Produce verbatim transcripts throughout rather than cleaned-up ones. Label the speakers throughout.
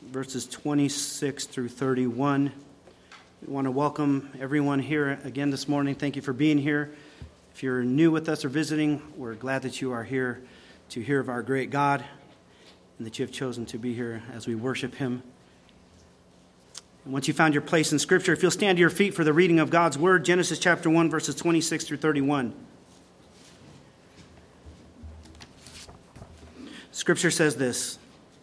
Speaker 1: verses twenty-six through thirty-one. We want to welcome everyone here again this morning. Thank you for being here. If you're new with us or visiting, we're glad that you are here to hear of our great God and that you have chosen to be here as we worship him. And once you found your place in Scripture, if you'll stand to your feet for the reading of God's Word, Genesis chapter one, verses twenty-six through thirty-one. Scripture says this: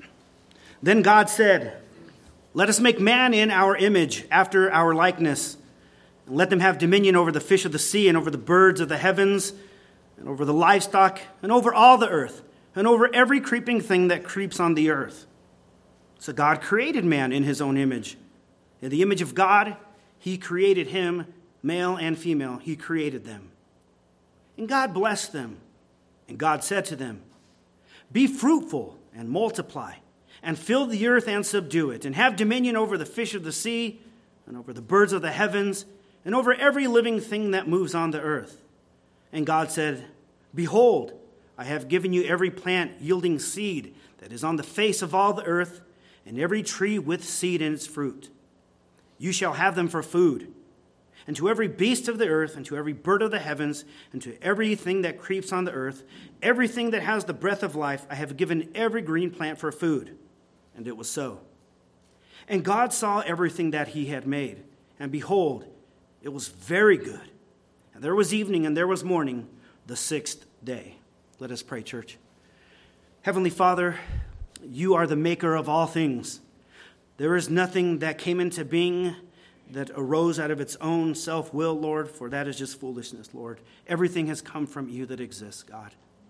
Speaker 1: Then God said, "Let us make man in our image, after our likeness, and let them have dominion over the fish of the sea, and over the birds of the heavens, and over the livestock, and over all the earth, and over every creeping thing that creeps on the earth." So God created man in his own image. In the image of God, he created him, male and female, he created them. And God blessed them, and God said to them, "Be fruitful and multiply, and fill the earth and subdue it, and have dominion over the fish of the sea, and over the birds of the heavens, and over every living thing that moves on the earth." And God said, "Behold, I have given you every plant yielding seed that is on the face of all the earth, and every tree with seed in its fruit. You shall have them for food. And to every beast of the earth, and to every bird of the heavens, and to everything that creeps on the earth, everything that has the breath of life, I have given every green plant for food." And it was so. And God saw everything that he had made, and behold, it was very good. And there was evening, and there was morning, the sixth day. Let us pray, church. Heavenly Father, you are the maker of all things. There is nothing that came into being that arose out of its own self-will, Lord, for that is just foolishness, Lord. Everything has come from you that exists, God.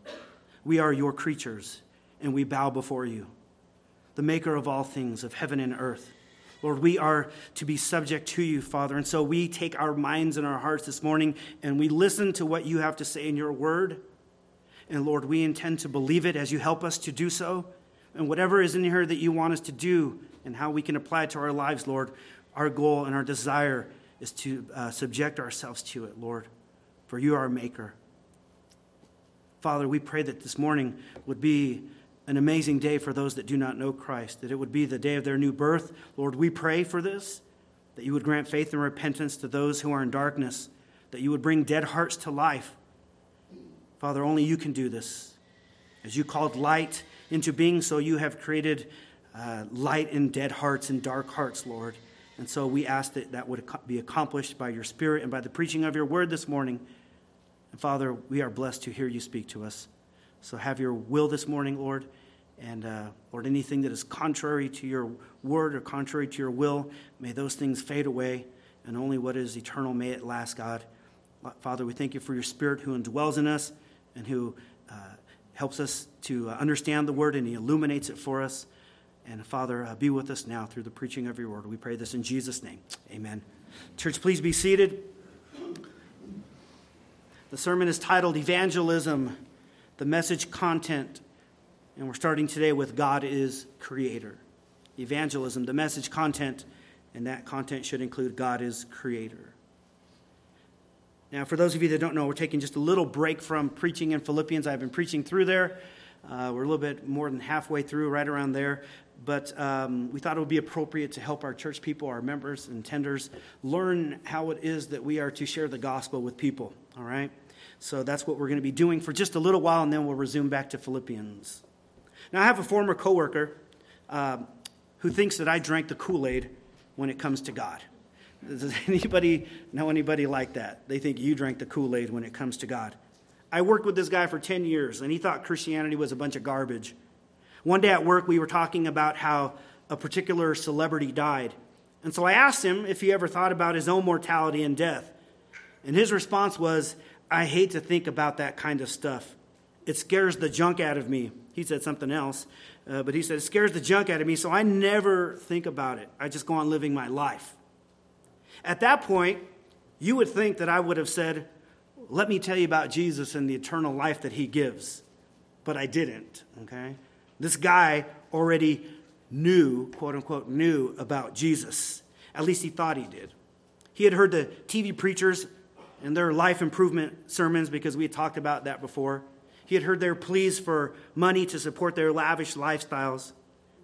Speaker 1: We are your creatures, and we bow before you, the maker of all things, of heaven and earth. Lord, we are to be subject to you, Father, and so we take our minds and our hearts this morning, and we listen to what you have to say in your word. And Lord, we intend to believe it as you help us to do so. And whatever is in here that you want us to do and how we can apply it to our lives, Lord, our goal and our desire is to uh, subject ourselves to it, Lord, for you are our maker. Father, we pray that this morning would be an amazing day for those that do not know Christ, that it would be the day of their new birth. Lord, we pray for this, that you would grant faith and repentance to those who are in darkness, that you would bring dead hearts to life. Father, only you can do this. As you called light into being, so you have created uh, light in dead hearts and dark hearts, Lord. And so we ask that that would be accomplished by your Spirit and by the preaching of your word this morning. And Father, we are blessed to hear you speak to us. So have your will this morning, Lord. And uh, Lord, anything that is contrary to your word or contrary to your will, may those things fade away. And only what is eternal, may it last, God. Father, we thank you for your Spirit who indwells in us and who uh, helps us to understand the word, and he illuminates it for us. And Father, uh, be with us now through the preaching of your word. We pray this in Jesus' name. Amen. Church, please be seated. The sermon is titled Evangelism, the Message Content. And we're starting today with God is Creator. Evangelism, the message content, and that content should include God is Creator. Now, for those of you that don't know, we're taking just a little break from preaching in Philippians. I've been preaching through there. Uh, we're a little bit more than halfway through, right around there. But um, we thought it would be appropriate to help our church people, our members and tenders, learn how it is that we are to share the gospel with people, all right? So that's what we're going to be doing for just a little while, and then we'll resume back to Philippians. Now, I have a former coworker uh, who thinks that I drank the Kool-Aid when it comes to God. Does anybody know anybody like that? They think you drank the Kool-Aid when it comes to God. I worked with this guy for ten years, and he thought Christianity was a bunch of garbage. One day at work, we were talking about how a particular celebrity died. And so I asked him if he ever thought about his own mortality and death. And his response was, "I hate to think about that kind of stuff. It scares the junk out of me." He said something else, uh, but he said, "It scares the junk out of me, so I never think about it. I just go on living my life." At that point, you would think that I would have said, "Let me tell you about Jesus and the eternal life that he gives." But I didn't, okay? This guy already knew, quote unquote, knew about Jesus. At least he thought he did. He had heard the T V preachers and their life improvement sermons, because we had talked about that before. He had heard their pleas for money to support their lavish lifestyles.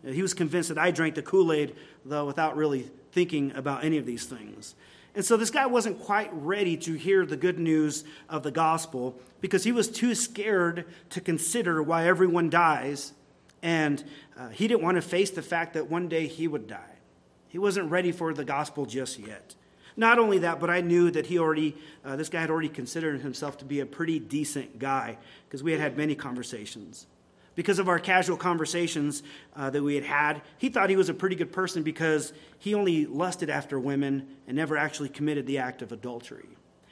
Speaker 1: He was convinced that I drank the Kool-Aid, though, without really thinking about any of these things. And so this guy wasn't quite ready to hear the good news of the gospel because he was too scared to consider why everyone dies, and uh, he didn't want to face the fact that one day he would die. He wasn't ready for the gospel just yet. Not only that, but I knew that he already, uh, this guy had already considered himself to be a pretty decent guy because we had had many conversations. Because of our casual conversations uh, that we had had, he thought he was a pretty good person because he only lusted after women and never actually committed the act of adultery.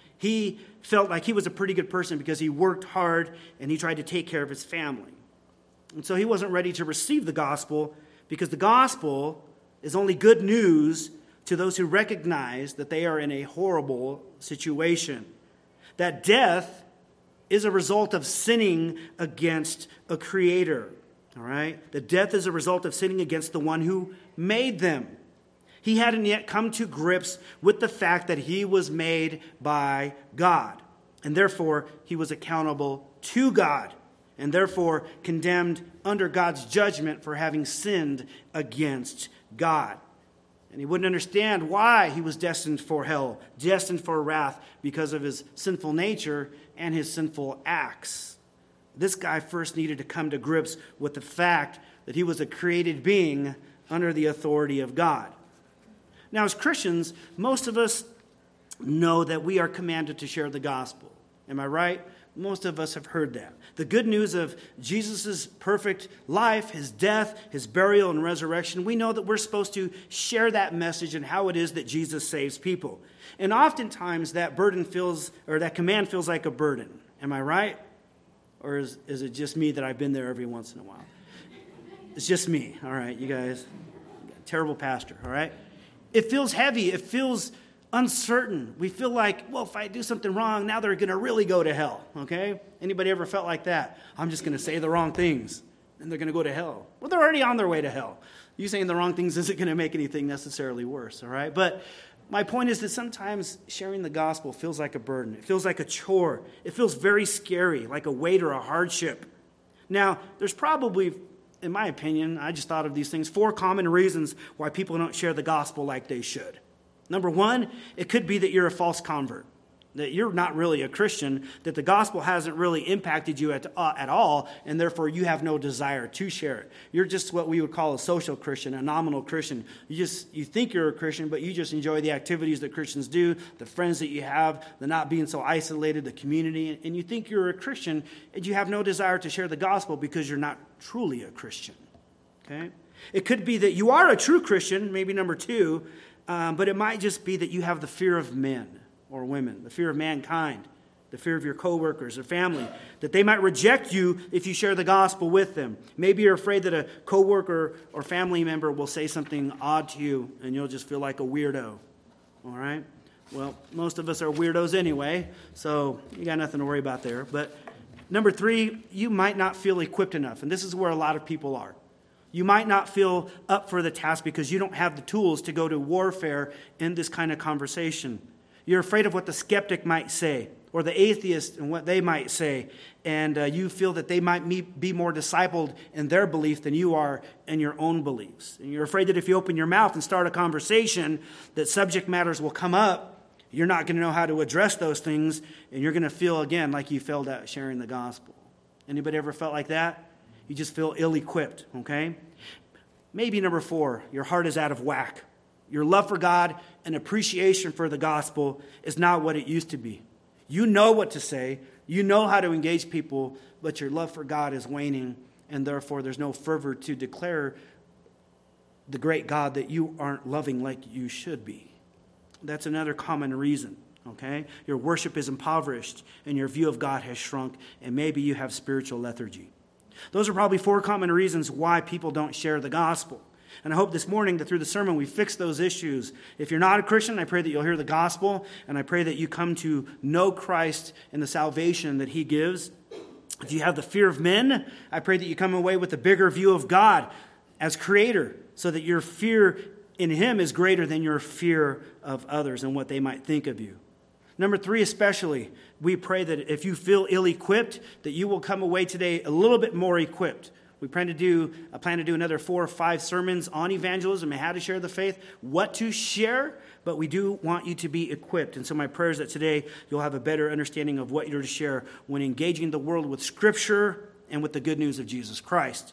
Speaker 1: He felt like he was a pretty good person because he worked hard and he tried to take care of his family. And so he wasn't ready to receive the gospel because the gospel is only good news to those who recognize that they are in a horrible situation. That death is a result of sinning against a creator. All right? The death is a result of sinning against the one who made them. He hadn't yet come to grips with the fact that he was made by God. And therefore, he was accountable to God. And therefore, condemned under God's judgment for having sinned against God. And he wouldn't understand why he was destined for hell, destined for wrath because of his sinful nature and his sinful acts. This guy first needed to come to grips with the fact that he was a created being under the authority of God. Now, as Christians, most of us know that we are commanded to share the gospel. Am I right? Most of us have heard that. The good news of Jesus' perfect life, his death, his burial, and resurrection, we know that we're supposed to share that message and how it is that Jesus saves people. And oftentimes that burden feels, or that command feels like a burden. Am I right? Or is, is it just me that I've been there every once in a while? It's just me. All right, you guys. Terrible pastor, all right? It feels heavy. It feels uncertain. We feel like, well, if I do something wrong, now they're going to really go to hell, okay? Anybody ever felt like that? I'm just going to say the wrong things, and they're going to go to hell. Well, they're already on their way to hell. You saying the wrong things isn't going to make anything necessarily worse, all right? But my point is that sometimes sharing the gospel feels like a burden. It feels like a chore. It feels very scary, like a weight or a hardship. Now, there's probably, in my opinion, I just thought of these things, four common reasons why people don't share the gospel like they should. Number one, it could be that you're a false convert, that you're not really a Christian, that the gospel hasn't really impacted you at, uh, at all, and therefore you have no desire to share it. You're just what we would call a social Christian, a nominal Christian. You just you think you're a Christian, but you just enjoy the activities that Christians do, the friends that you have, the not being so isolated, the community, and you think you're a Christian, and you have no desire to share the gospel because you're not truly a Christian. Okay? It could be that you are a true Christian, maybe number two, Um, but it might just be that you have the fear of men or women, the fear of mankind, the fear of your coworkers or family, that they might reject you if you share the gospel with them. Maybe you're afraid that a coworker or family member will say something odd to you and you'll just feel like a weirdo. All right? Well, most of us are weirdos anyway, so you got nothing to worry about there. But number three, you might not feel equipped enough, and this is where a lot of people are. You might not feel up for the task because you don't have the tools to go to warfare in this kind of conversation. You're afraid of what the skeptic might say or the atheist and what they might say. And uh, you feel that they might be more discipled in their belief than you are in your own beliefs. And you're afraid that if you open your mouth and start a conversation, that subject matters will come up. You're not going to know how to address those things. And you're going to feel, again, like you failed at sharing the gospel. Anybody ever felt like that? You just feel ill-equipped, okay? Maybe number four, your heart is out of whack. Your love for God and appreciation for the gospel is not what it used to be. You know what to say. You know how to engage people, but your love for God is waning, and therefore there's no fervor to declare the great God that you aren't loving like you should be. That's another common reason, okay? Your worship is impoverished, and your view of God has shrunk, and maybe you have spiritual lethargy. Those are probably four common reasons why people don't share the gospel. And I hope this morning that through the sermon we fix those issues. If you're not a Christian, I pray that you'll hear the gospel, and I pray that you come to know Christ and the salvation that he gives. If you have the fear of men, I pray that you come away with a bigger view of God as creator, so that your fear in him is greater than your fear of others and what they might think of you. Number three, especially, we pray that if you feel ill-equipped, that you will come away today a little bit more equipped. We plan to do, I plan to do another four or five sermons on evangelism and how to share the faith, what to share, but we do want you to be equipped. And so my prayer is that today you'll have a better understanding of what you're to share when engaging the world with Scripture and with the good news of Jesus Christ.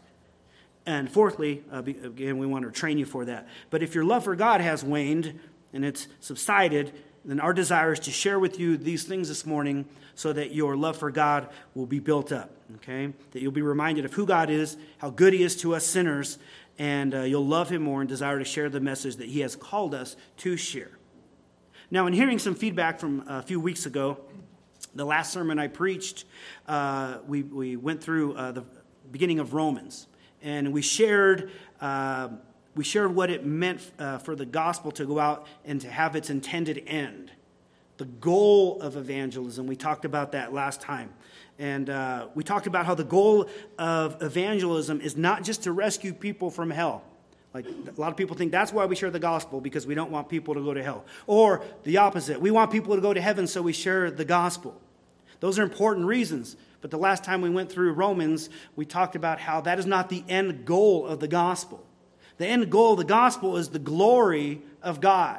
Speaker 1: And fourthly, uh, again, we want to train you for that. But if your love for God has waned and it's subsided, then our desire is to share with you these things this morning so that your love for God will be built up, okay? That you'll be reminded of who God is, how good he is to us sinners, and uh, you'll love him more and desire to share the message that he has called us to share. Now, in hearing some feedback from a few weeks ago, the last sermon I preached, uh, we, we went through uh, the beginning of Romans, and we shared... Uh, We shared what it meant uh, for the gospel to go out and to have its intended end. The goal of evangelism, we talked about that last time. And uh, we talked about how the goal of evangelism is not just to rescue people from hell. Like a lot of people think that's why we share the gospel, because we don't want people to go to hell. Or the opposite, we want people to go to heaven, so we share the gospel. Those are important reasons. But the last time we went through Romans, we talked about how that is not the end goal of the gospel. The end goal of the gospel is the glory of God.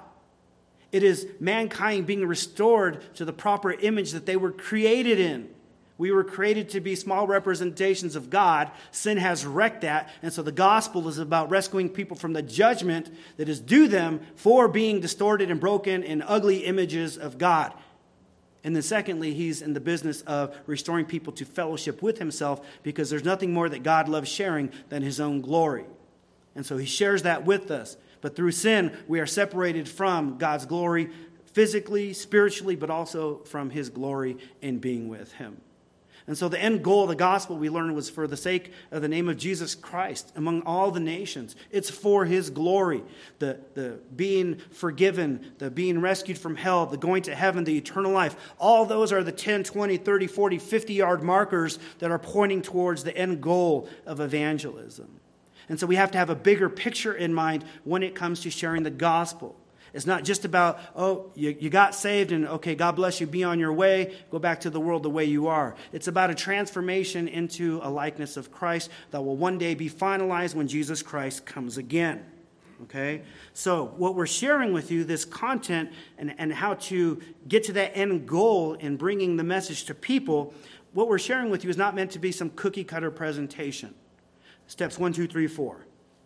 Speaker 1: It is mankind being restored to the proper image that they were created in. We were created to be small representations of God. Sin has wrecked that. And so the gospel is about rescuing people from the judgment that is due them for being distorted and broken in ugly images of God. And then secondly, he's in the business of restoring people to fellowship with himself, because there's nothing more that God loves sharing than his own glory. And so he shares that with us. But through sin, we are separated from God's glory physically, spiritually, but also from his glory in being with him. And so the end goal of the gospel, we learned, was for the sake of the name of Jesus Christ among all the nations. It's for his glory. The, the being forgiven, the being rescued from hell, the going to heaven, the eternal life. All those are the ten, twenty, thirty, forty, fifty-yard markers that are pointing towards the end goal of evangelism. And so we have to have a bigger picture in mind when it comes to sharing the gospel. It's not just about, oh, you, you got saved and, okay, God bless you, be on your way, go back to the world the way you are. It's about a transformation into a likeness of Christ that will one day be finalized when Jesus Christ comes again. Okay? So what we're sharing with you, this content and, and how to get to that end goal in bringing the message to people, what we're sharing with you is not meant to be some cookie-cutter presentation. Steps one, two, three, four.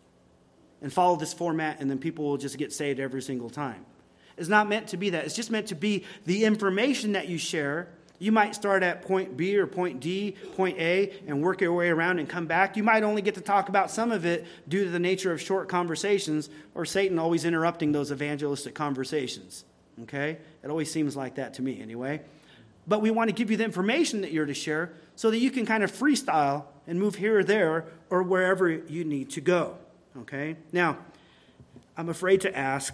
Speaker 1: And follow this format, and then people will just get saved every single time. It's not meant to be that. It's just meant to be the information that you share. You might start at point B or point D, point A, and work your way around and come back. You might only get to talk about some of it due to the nature of short conversations, or Satan always interrupting those evangelistic conversations. Okay? It always seems like that to me anyway. But we want to give you the information that you're to share so that you can kind of freestyle and move here or there or wherever you need to go. Okay? Now, I'm afraid to ask,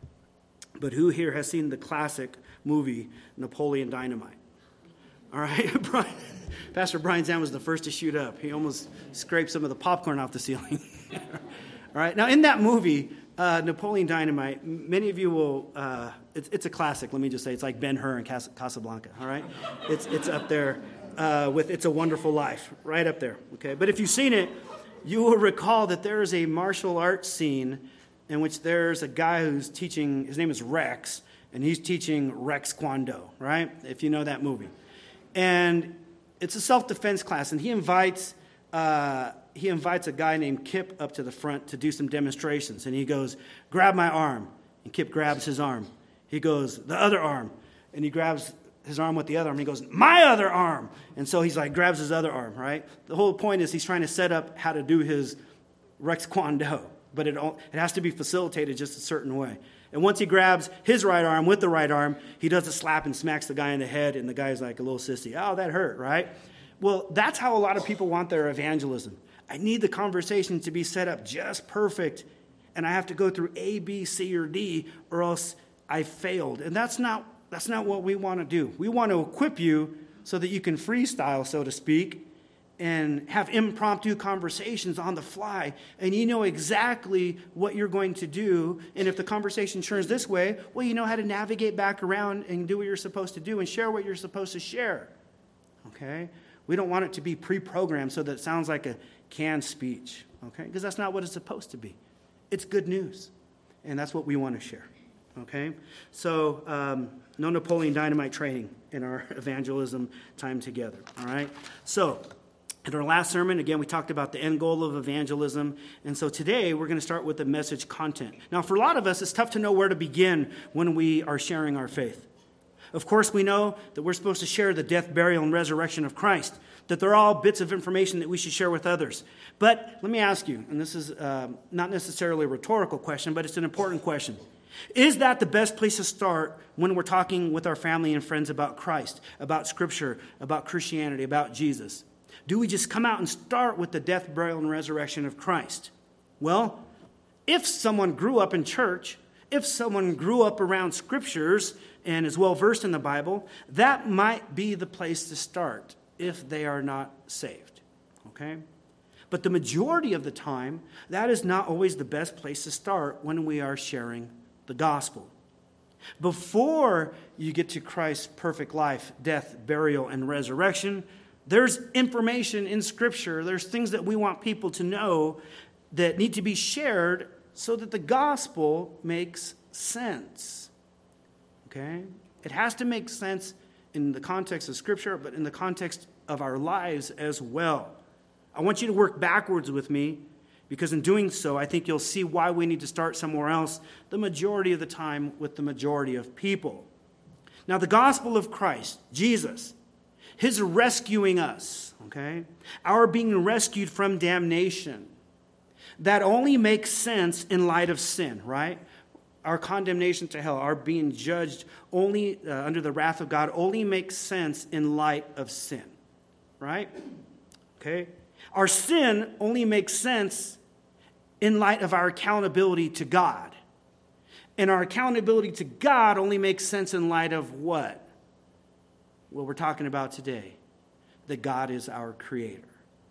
Speaker 1: but who here has seen the classic movie Napoleon Dynamite? All right? Brian, Pastor Brian Zahn was the first to shoot up. He almost scraped some of the popcorn off the ceiling. All right? Now, in that movie, uh, Napoleon Dynamite, many of you will, uh, it's, it's a classic, let me just say. It's like Ben-Hur and Cas- Casablanca, all right? It's, it's up there uh, with It's a Wonderful Life, right up there, okay? But if you've seen it, you will recall that there is a martial arts scene in which there's a guy who's teaching, his name is Rex, and he's teaching Rex Kwon Do, right? If you know that movie. And it's a self-defense class, and he invites uh, he invites a guy named Kip up to the front to do some demonstrations. And he goes, grab my arm. And Kip grabs his arm. He goes, the other arm. And he grabs his arm with the other arm. He goes, my other arm. And so he's like, grabs his other arm, right? The whole point is he's trying to set up how to do his Rex Kwon Do. But it, it has to be facilitated just a certain way. And once he grabs his right arm with the right arm, he does a slap and smacks the guy in the head, and the guy's like a little sissy. Oh, that hurt, right? Well, that's how a lot of people want their evangelism. I need the conversation to be set up just perfect, and I have to go through A, B, C, or D, or else I failed. And that's not that's not what we want to do. We want to equip you so that you can freestyle, so to speak, and have impromptu conversations on the fly, and you know exactly what you're going to do. And if the conversation turns this way, well, you know how to navigate back around and do what you're supposed to do and share what you're supposed to share. Okay? We don't want it to be pre-programmed so that it sounds like a canned speech, okay? Because that's not what it's supposed to be. It's good news, and that's what we want to share, okay? So um, no Napoleon Dynamite training in our evangelism time together, all right? So in our last sermon, again, we talked about the end goal of evangelism, and so today we're going to start with the message content. Now, for a lot of us, it's tough to know where to begin when we are sharing our faith. Of course, we know that we're supposed to share the death, burial, and resurrection of Christ, that they're all bits of information that we should share with others. But let me ask you, and this is uh, not necessarily a rhetorical question, but it's an important question. Is that the best place to start when we're talking with our family and friends about Christ, about Scripture, about Christianity, about Jesus? Do we just come out and start with the death, burial, and resurrection of Christ? Well, if someone grew up in church, if someone grew up around Scriptures and is well-versed in the Bible, that might be the place to start if they are not saved, okay? But the majority of the time, that is not always the best place to start when we are sharing the gospel. Before you get to Christ's perfect life, death, burial, and resurrection, there's information in Scripture, there's things that we want people to know that need to be shared so that the gospel makes sense. Okay? It has to make sense in the context of Scripture, but in the context of our lives as well. I want you to work backwards with me, because in doing so, I think you'll see why we need to start somewhere else the majority of the time with the majority of people. Now, the gospel of Christ, Jesus, his rescuing us, okay, our being rescued from damnation, that only makes sense in light of sin, right? Our condemnation to hell, our being judged only uh, under the wrath of God, only makes sense in light of sin, right? Okay? Our sin only makes sense in light of our accountability to God. And our accountability to God only makes sense in light of what? What we're talking about today, that God is our creator.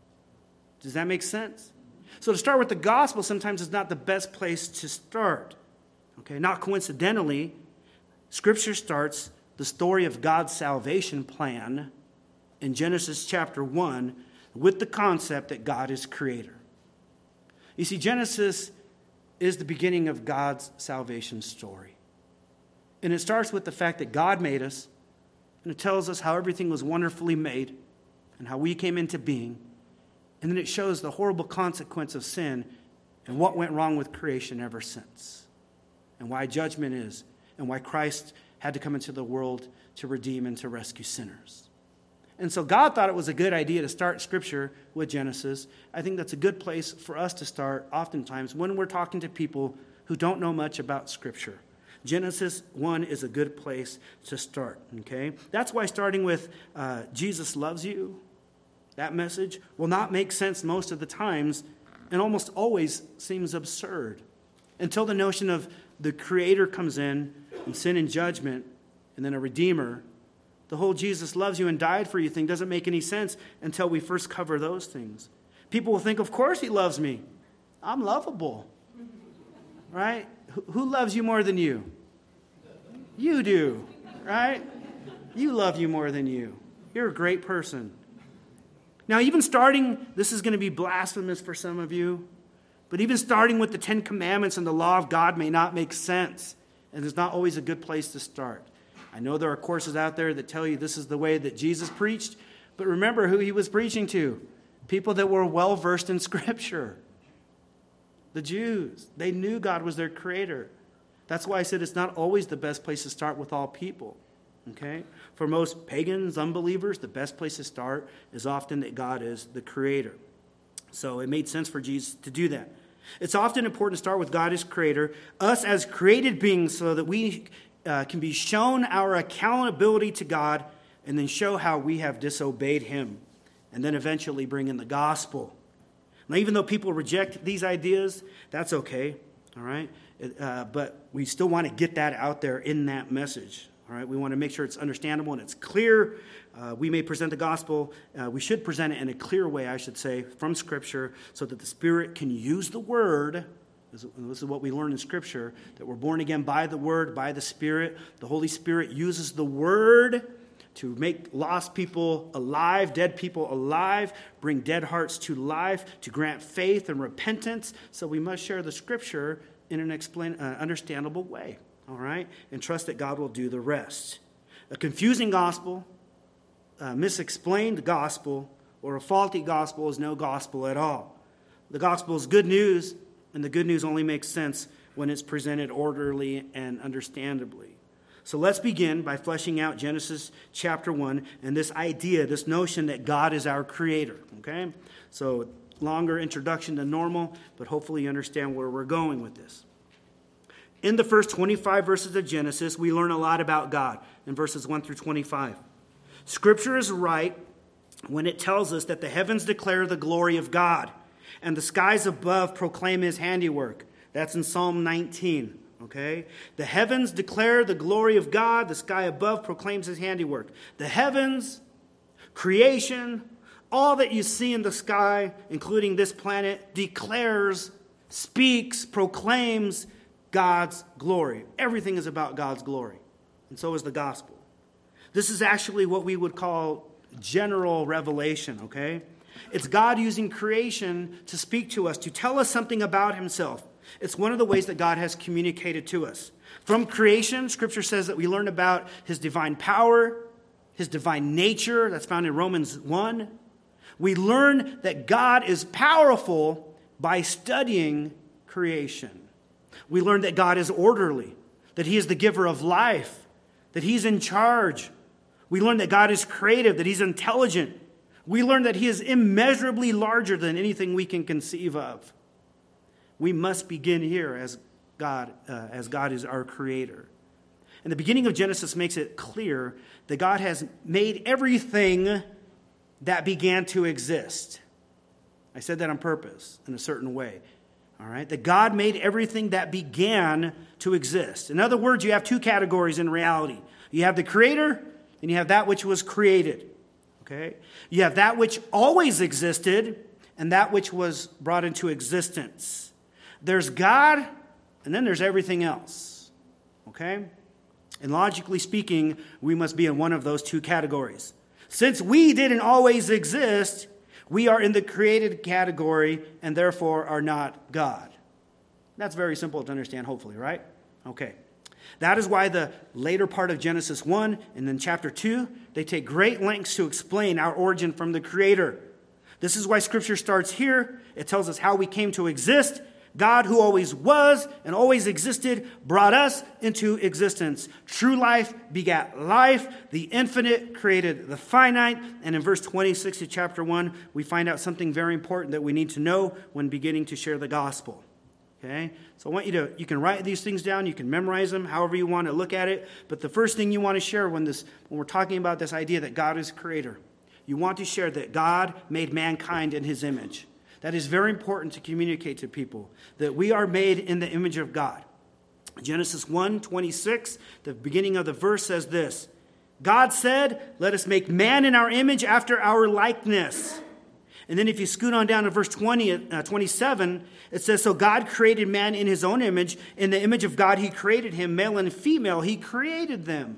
Speaker 1: Does that make sense? So to start with the gospel sometimes is not the best place to start. Okay, not coincidentally, Scripture starts the story of God's salvation plan in Genesis chapter one with the concept that God is creator. You see, Genesis is the beginning of God's salvation story. And it starts with the fact that God made us, and it tells us how everything was wonderfully made and how we came into being. And then it shows the horrible consequence of sin and what went wrong with creation ever since. And why judgment is, and why Christ had to come into the world to redeem and to rescue sinners. And so God thought it was a good idea to start Scripture with Genesis. I think that's a good place for us to start oftentimes when we're talking to people who don't know much about Scripture. Genesis one is a good place to start, okay? That's why starting with uh, Jesus loves you, that message, will not make sense most of the times and almost always seems absurd until the notion of the Creator comes in and sin and judgment and then a Redeemer. The whole Jesus loves you and died for you thing doesn't make any sense until we first cover those things. People will think, of course he loves me. I'm lovable, right? Who loves you more than you? You do, right? You love you more than you. You're a great person. Now, even starting, this is going to be blasphemous for some of you, but even starting with the Ten Commandments and the law of God may not make sense, and it's not always a good place to start. I know there are courses out there that tell you this is the way that Jesus preached, but remember who he was preaching to. People that were well-versed in Scripture. The Jews. They knew God was their creator. That's why I said it's not always the best place to start with all people. Okay? For most pagans, unbelievers, the best place to start is often that God is the creator. So it made sense for Jesus to do that. It's often important to start with God as creator, us as created beings, so that we uh, can be shown our accountability to God and then show how we have disobeyed him, and then eventually bring in the gospel. Now, even though people reject these ideas, that's okay, all right? Uh, but we still want to get that out there in that message, all right? We want to make sure it's understandable and it's clear. Uh, we may present the gospel. Uh, we should present it in a clear way, I should say, from Scripture, so that the Spirit can use the Word. This is what we learn in Scripture, that we're born again by the Word, by the Spirit. The Holy Spirit uses the Word to make lost people alive, dead people alive, bring dead hearts to life, to grant faith and repentance. So we must share the Scripture in an explain, uh, understandable way, all right? And trust that God will do the rest. A confusing gospel, a misexplained gospel, or a faulty gospel is no gospel at all. The gospel is good news, and the good news only makes sense when it's presented orderly and understandably. So let's begin by fleshing out Genesis chapter one and this idea, this notion that God is our creator, okay? So longer introduction than normal, but hopefully you understand where we're going with this. In the first twenty-five verses of Genesis, we learn a lot about God in verses one through twenty-five. Scripture is right when it tells us that the heavens declare the glory of God and the skies above proclaim his handiwork. That's in Psalm nineteen. Okay? The heavens declare the glory of God. The sky above proclaims his handiwork. The heavens, creation, all that you see in the sky, including this planet, declares, speaks, proclaims God's glory. Everything is about God's glory. And so is the gospel. This is actually what we would call general revelation, okay? It's God using creation to speak to us, to tell us something about himself. It's one of the ways that God has communicated to us. From creation, Scripture says that we learn about his divine power, his divine nature. That's found in Romans one. We learn that God is powerful by studying creation. We learn that God is orderly, that he is the giver of life, that he's in charge. We learn that God is creative, that he's intelligent. We learn that he is immeasurably larger than anything we can conceive of. We must begin here as God, uh, as God is our creator. And the beginning of Genesis makes it clear that God has made everything that began to exist. I said that on purpose in a certain way. All right? That God made everything that began to exist. In other words, you have two categories in reality. You have the creator and you have that which was created. Okay? You have that which always existed and that which was brought into existence. There's God, and then there's everything else, okay? And logically speaking, we must be in one of those two categories. Since we didn't always exist, we are in the created category and therefore are not God. That's very simple to understand, hopefully, right? Okay. That is why the later part of Genesis one and then chapter two, they take great lengths to explain our origin from the Creator. This is why Scripture starts here. It tells us how we came to exist. God, who always was and always existed, brought us into existence. True life begat life. The infinite created the finite. And in verse twenty-six of chapter one, we find out something very important that we need to know when beginning to share the gospel. Okay? So I want you to, you can write these things down. You can memorize them, however you want to look at it. But the first thing you want to share when this, when we're talking about this idea that God is creator, you want to share that God made mankind in his image. That is very important to communicate to people, that we are made in the image of God. Genesis one twenty-six, the beginning of the verse says this: God said, let us make man in our image after our likeness. And then if you scoot on down to verse twenty, uh, twenty-seven, it says, so God created man in his own image. In the image of God he created him, male and female, he created them.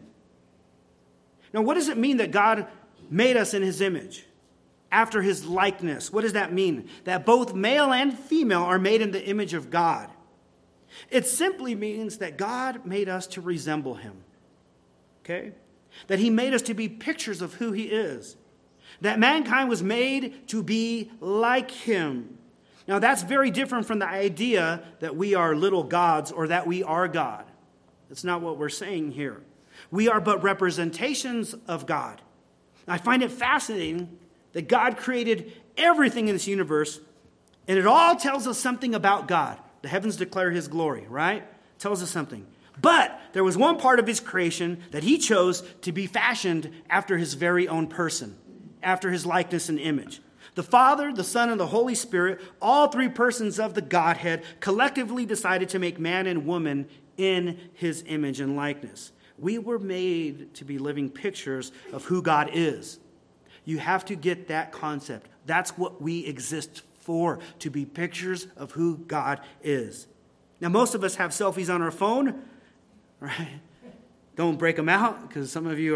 Speaker 1: Now what does it mean that God made us in his image? After his likeness. What does that mean? That both male and female are made in the image of God. It simply means that God made us to resemble him. Okay? That he made us to be pictures of who he is. That mankind was made to be like him. Now that's very different from the idea that we are little gods or that we are God. That's not what we're saying here. We are but representations of God. I find it fascinating that God created everything in this universe, and it all tells us something about God. The heavens declare his glory, right? It tells us something. But there was one part of his creation that he chose to be fashioned after his very own person, after his likeness and image. The Father, the Son, and the Holy Spirit, all three persons of the Godhead, collectively decided to make man and woman in his image and likeness. We were made to be living pictures of who God is. You have to get that concept. That's what we exist for, to be pictures of who God is. Now, most of us have selfies on our phone, right? Don't break them out, because some of you are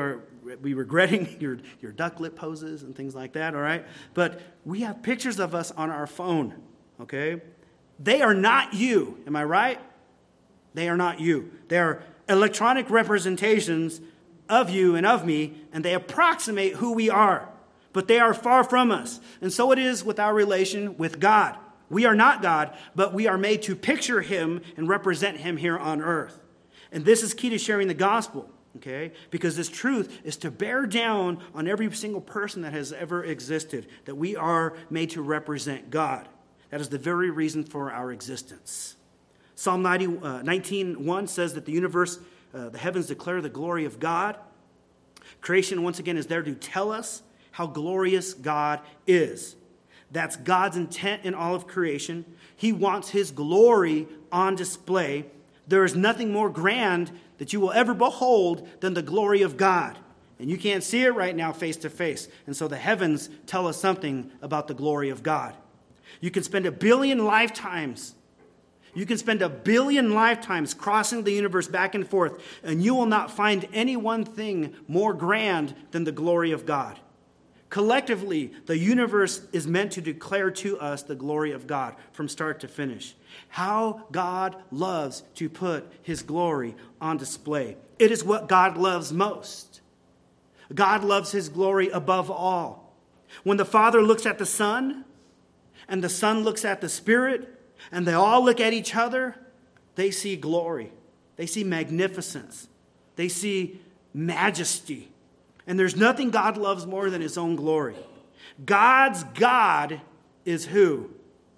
Speaker 1: be regretting your, your duck lip poses and things like that, all right? But we have pictures of us on our phone, okay? They are not you, am I right? They are not you. They are electronic representations of you and of me, and they approximate who we are, but they are far from us. And so it is with our relation with God. We are not God, but we are made to picture him and represent him here on earth. And this is key to sharing the gospel, okay? Because this truth is to bear down on every single person that has ever existed, that we are made to represent God. That is the very reason for our existence. Psalm ninety, uh, nineteen one says that the universe, uh, the heavens declare the glory of God. Creation, once again, is there to tell us how glorious God is. That's God's intent in all of creation. He wants his glory on display. There is nothing more grand that you will ever behold than the glory of God. And you can't see it right now face to face. And so the heavens tell us something about the glory of God. You can spend a billion lifetimes You can spend a billion lifetimes crossing the universe back and forth, and you will not find any one thing more grand than the glory of God. Collectively, the universe is meant to declare to us the glory of God from start to finish. How God loves to put his glory on display. It is what God loves most. God loves his glory above all. When the Father looks at the Son, and the Son looks at the Spirit, and they all look at each other, they see glory. They see magnificence. They see majesty. And there's nothing God loves more than his own glory. God's God is who?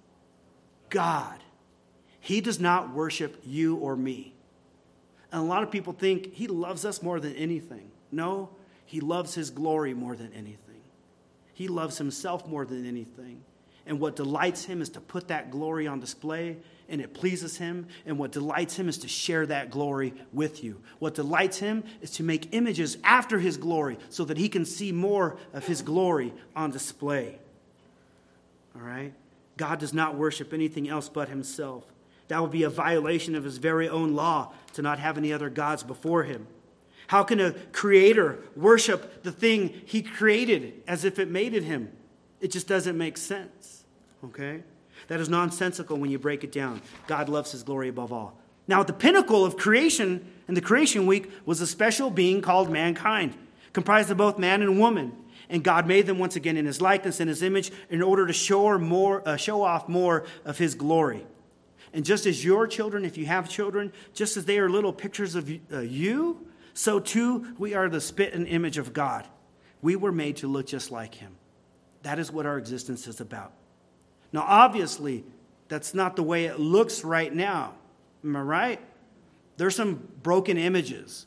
Speaker 1: God. He does not worship you or me. And a lot of people think he loves us more than anything. No, he loves his glory more than anything. He loves himself more than anything. And what delights him is to put that glory on display, and it pleases him. And what delights him is to share that glory with you. What delights him is to make images after his glory so that he can see more of his glory on display. All right? God does not worship anything else but himself. That would be a violation of his very own law to not have any other gods before him. How can a creator worship the thing he created as if it made it him? It just doesn't make sense. Okay? That is nonsensical when you break it down. God loves his glory above all. Now, at the pinnacle of creation in the creation week was a special being called mankind, comprised of both man and woman. And God made them once again in his likeness and his image in order to show, more, uh, show off more of his glory. And just as your children, if you have children, just as they are little pictures of uh, you, so too we are the spit and image of God. We were made to look just like him. That is what our existence is about. Now, obviously, that's not the way it looks right now. Am I right? There's some broken images.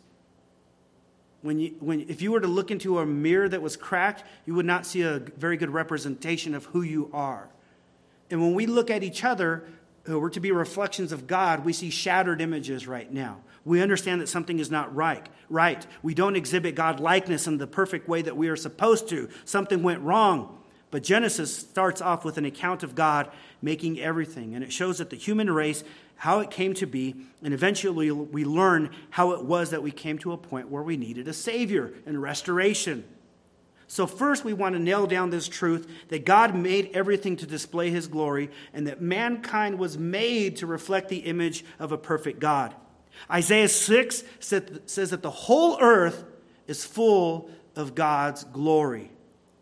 Speaker 1: When you, when, if you were to look into a mirror that was cracked, you would not see a very good representation of who you are. And when we look at each other, we're to be reflections of God. We see shattered images right now. We understand that something is not right. Right. We don't exhibit God likeness in the perfect way that we are supposed to. Something went wrong. But Genesis starts off with an account of God making everything. And it shows that the human race, how it came to be, and eventually we learn how it was that we came to a point where we needed a Savior and restoration. So first we want to nail down this truth that God made everything to display his glory and that mankind was made to reflect the image of a perfect God. Isaiah six says that the whole earth is full of God's glory.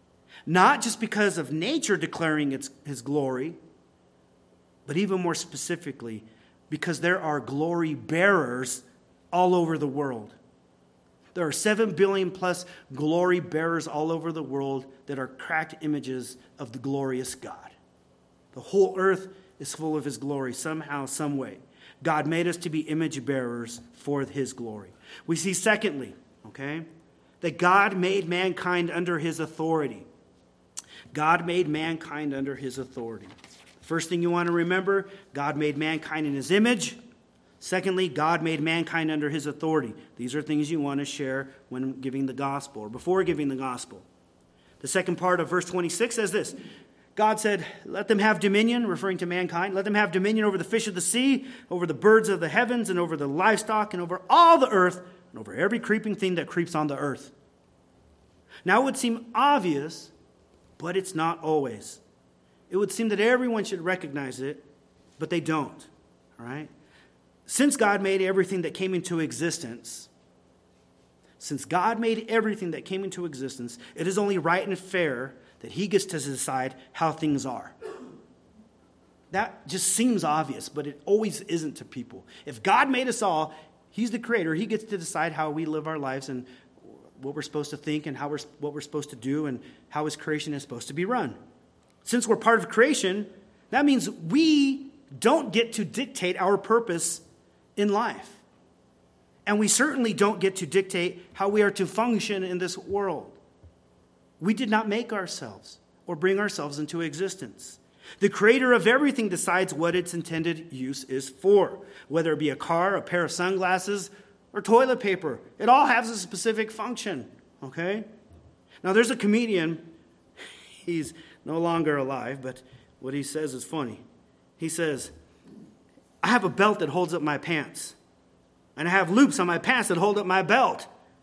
Speaker 1: Not just because of nature declaring its, his glory, but even more specifically, because there are glory bearers all over the world. There are seven billion plus glory bearers all over the world that are cracked images of the glorious God. The whole earth is full of his glory somehow, some way. God made us to be image bearers for his glory. We see secondly, okay, that God made mankind under his authority. God made mankind under his authority. First thing you want to remember, God made mankind in his image. Secondly, God made mankind under his authority. These are things you want to share when giving the gospel or before giving the gospel. The second part of verse twenty-six says this. God said, let them have dominion, referring to mankind. Let them have dominion over the fish of the sea, over the birds of the heavens, and over the livestock, and over all the earth, and over every creeping thing that creeps on the earth. Now, it would seem obvious, but it's not always. It would seem that everyone should recognize it, but they don't. All right? Since God made everything that came into existence, since God made everything that came into existence, it is only right and fair that he gets to decide how things are. That just seems obvious, but it always isn't to people. If God made us all, he's the creator. He gets to decide how we live our lives and what we're supposed to think and how we're, what we're supposed to do and how his creation is supposed to be run. Since we're part of creation, that means we don't get to dictate our purpose in life. And we certainly don't get to dictate how we are to function in this world. We did not make ourselves or bring ourselves into existence. The creator of everything decides what its intended use is for, whether it be a car, a pair of sunglasses, or toilet paper. It all has a specific function, okay? Now, there's a comedian. He's no longer alive, but what he says is funny. He says, I have a belt that holds up my pants, and I have loops on my pants that hold up my belt.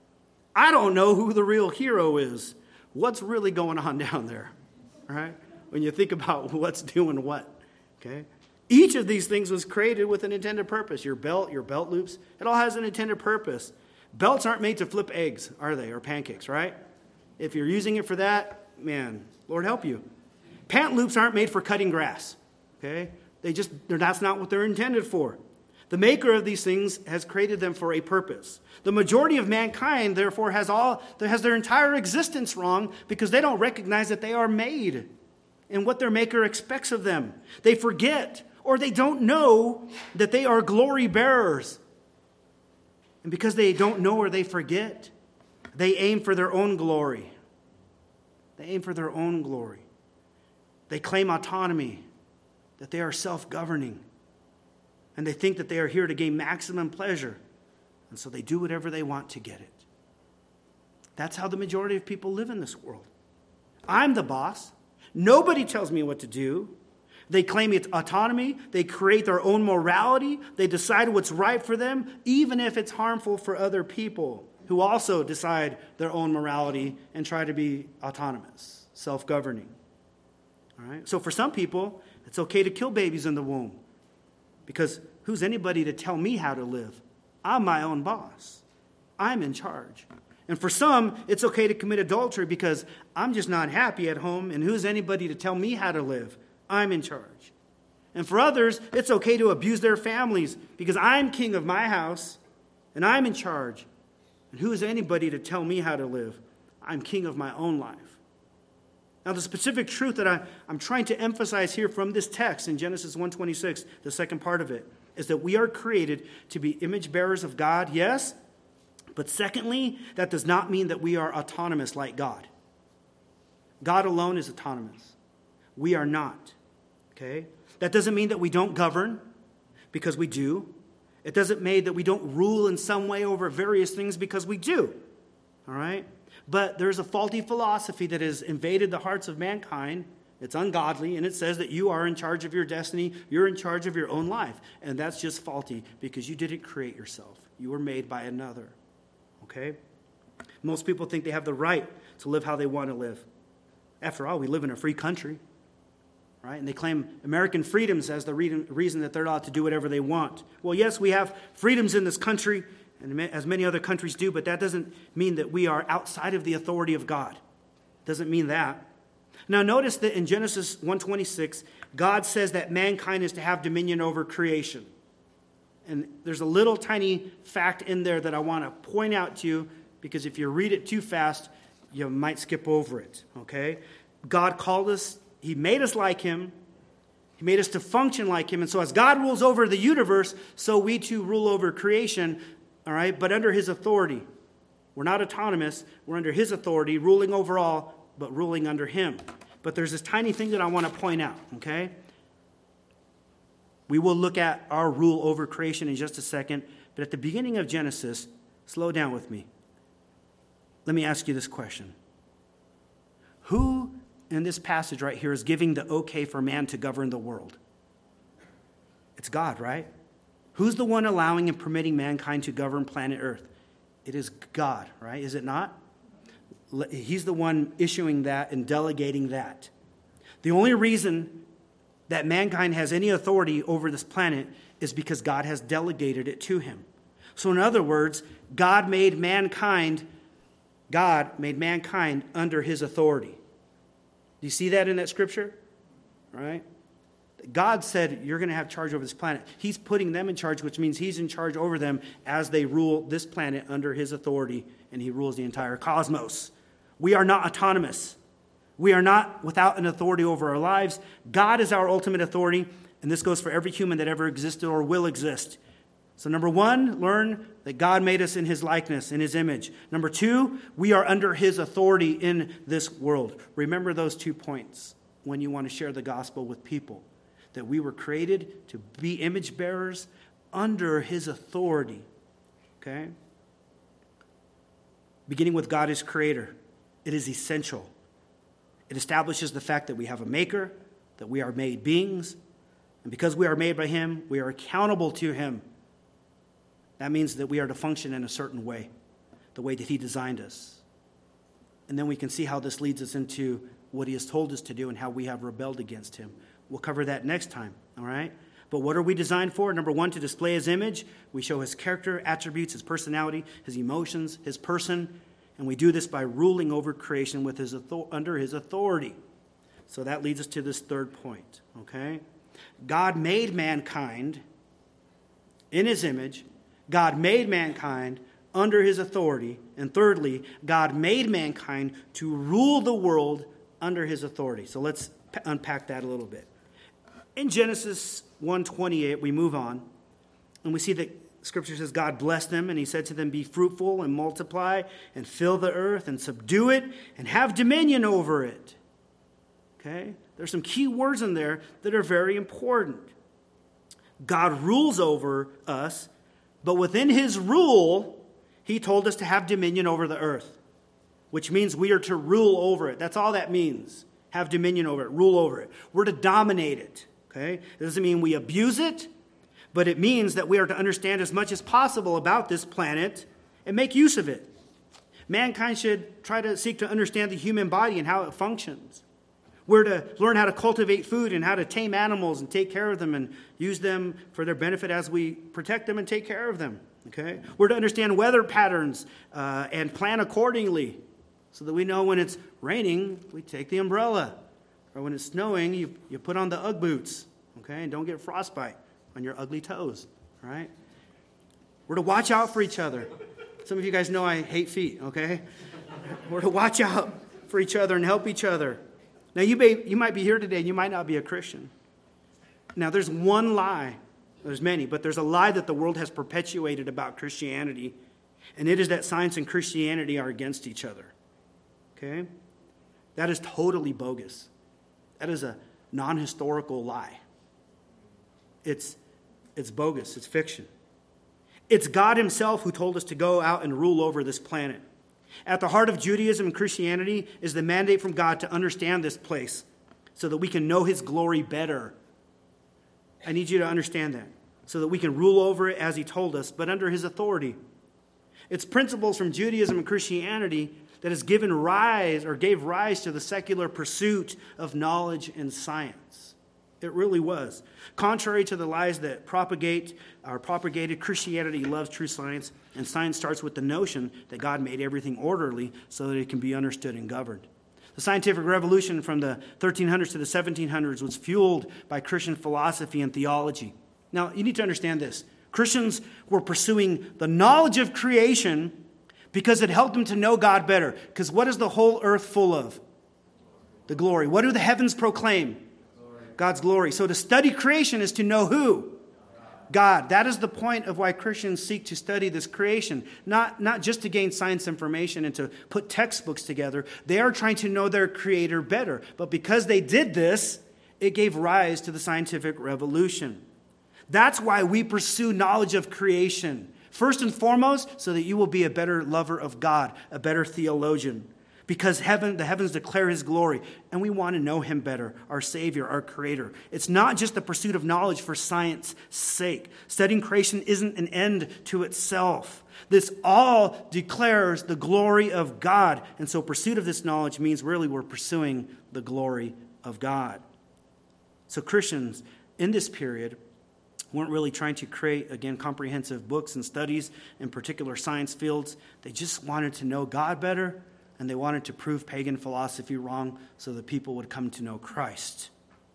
Speaker 1: I don't know who the real hero is. What's really going on down there, right? When you think about what's doing what, okay? Each of these things was created with an intended purpose. Your belt, your belt loops, it all has an intended purpose. Belts aren't made to flip eggs, are they, or pancakes, right? If you're using it for that, man, Lord help you. Pant loops aren't made for cutting grass, okay? They just, that's not what they're intended for. The maker of these things has created them for a purpose. The majority of mankind, therefore, has all has their entire existence wrong because they don't recognize that they are made and what their maker expects of them. They forget or they don't know that they are glory bearers. And because they don't know or they forget, they aim for their own glory. They aim for their own glory. They claim autonomy, that they are self-governing. And they think that they are here to gain maximum pleasure. And so they do whatever they want to get it. That's how the majority of people live in this world. I'm the boss. Nobody tells me what to do. They claim it's autonomy. They create their own morality. They decide what's right for them, even if it's harmful for other people who also decide their own morality and try to be autonomous, self-governing. All right? So for some people, it's okay to kill babies in the womb. Because who's anybody to tell me how to live? I'm my own boss. I'm in charge. And for some, it's okay to commit adultery because I'm just not happy at home, and who's anybody to tell me how to live? I'm in charge. And for others, it's okay to abuse their families because I'm king of my house, and I'm in charge. And who is anybody to tell me how to live? I'm king of my own life. Now, the specific truth that I, I'm trying to emphasize here from this text in Genesis one twenty-six, the second part of it, is that we are created to be image bearers of God, yes, but secondly, that does not mean that we are autonomous like God. God alone is autonomous. We are not, okay? That doesn't mean that we don't govern, because we do. It doesn't mean that we don't rule in some way over various things, because we do, all right? But there's a faulty philosophy that has invaded the hearts of mankind. It's ungodly, and it says that you are in charge of your destiny. You're in charge of your own life. And that's just faulty because you didn't create yourself. You were made by another. Okay? Most people think they have the right to live how they want to live. After all, we live in a free country, right? And they claim American freedoms as the reason that they're allowed to do whatever they want. Well, yes, we have freedoms in this country, and as many other countries do, but that doesn't mean that we are outside of the authority of God. It doesn't mean that. Now, notice that in Genesis one twenty-six, God says that mankind is to have dominion over creation. And there's a little tiny fact in there that I want to point out to you, because if you read it too fast, you might skip over it, okay? God called us, he made us like him, he made us to function like him, and so as God rules over the universe, so we too rule over creation, all right, but under his authority. We're not autonomous. We're under his authority, ruling over all, but ruling under him. But there's this tiny thing that I want to point out, okay? We will look at our rule over creation in just a second, but at the beginning of Genesis, slow down with me. Let me ask you this question. Who in this passage right here is giving the okay for man to govern the world? It's God, right? Who's the one allowing and permitting mankind to govern planet Earth? It is God, right? Is it not? He's the one issuing that and delegating that. The only reason that mankind has any authority over this planet is because God has delegated it to him. So in other words, God made mankind, God made mankind under his authority. Do you see that in that scripture? Right? God said, you're going to have charge over this planet. He's putting them in charge, which means he's in charge over them as they rule this planet under his authority, and he rules the entire cosmos. We are not autonomous. We are not without an authority over our lives. God is our ultimate authority, and this goes for every human that ever existed or will exist. So number one, learn that God made us in his likeness, in his image. Number two, we are under his authority in this world. Remember those two points when you want to share the gospel with people. That we were created to be image bearers under his authority. Okay? Beginning with God as creator. It is essential. It establishes the fact that we have a maker, that we are made beings, and because we are made by him, we are accountable to him. That means that we are to function in a certain way, the way that he designed us. And then we can see how this leads us into what he has told us to do and how we have rebelled against him. We'll cover that next time, all right? But what are we designed for? Number one, to display his image. We show his character, attributes, his personality, his emotions, his person. And we do this by ruling over creation with his author- under his authority. So that leads us to this third point, okay? God made mankind in his image. God made mankind under his authority. And thirdly, God made mankind to rule the world under his authority. So let's p- unpack that a little bit. In Genesis one twenty-eight, we move on, and we see that Scripture says God blessed them, and he said to them, be fruitful and multiply and fill the earth and subdue it and have dominion over it. Okay? There's some key words in there that are very important. God rules over us, but within his rule, he told us to have dominion over the earth, which means we are to rule over it. That's all that means. Have dominion over it, rule over it. We're to dominate it. Okay? It doesn't mean we abuse it, but it means that we are to understand as much as possible about this planet and make use of it. Mankind should try to seek to understand the human body and how it functions. We're to learn how to cultivate food and how to tame animals and take care of them and use them for their benefit as we protect them and take care of them. Okay? We're to understand weather patterns uh, and plan accordingly so that we know when it's raining, we take the umbrella. Or when it's snowing, you, you put on the Ugg boots. Okay? And don't get frostbite on your ugly toes. All right? We're to watch out for each other. Some of you guys know I hate feet, okay? We're to watch out for each other and help each other. Now, you may you might be here today and you might not be a Christian. Now, there's one lie. There's many, but there's a lie that the world has perpetuated about Christianity, and it is that science and Christianity are against each other. Okay? That is totally bogus. That is a non-historical lie. It's, it's bogus. It's fiction. It's God himself who told us to go out and rule over this planet. At the heart of Judaism and Christianity is the mandate from God to understand this place so that we can know his glory better. I need you to understand that, so that we can rule over it as he told us, but under his authority. It's principles from Judaism and Christianity that has given rise or gave rise to the secular pursuit of knowledge and science. It really was. Contrary to the lies that propagate or propagated, Christianity loves true science, and science starts with the notion that God made everything orderly so that it can be understood and governed. The scientific revolution from the thirteen hundreds to the seventeen hundreds was fueled by Christian philosophy and theology. Now, you need to understand this. Christians were pursuing the knowledge of creation because it helped them to know God better. Because what is the whole earth full of? The glory. What do the heavens proclaim? God's glory. So to study creation is to know who? God. That is the point of why Christians seek to study this creation. Not, not just to gain science information and to put textbooks together. They are trying to know their Creator better. But because they did this, it gave rise to the scientific revolution. That's why we pursue knowledge of creation. First and foremost, so that you will be a better lover of God, a better theologian. because heaven, the heavens declare his glory, and we want to know him better, our Savior, our Creator. It's not just the pursuit of knowledge for science's sake. Studying creation isn't an end to itself. This all declares the glory of God, and so pursuit of this knowledge means really we're pursuing the glory of God. So Christians in this period weren't really trying to create, again, comprehensive books and studies in particular science fields. They just wanted to know God better, and they wanted to prove pagan philosophy wrong so that people would come to know Christ.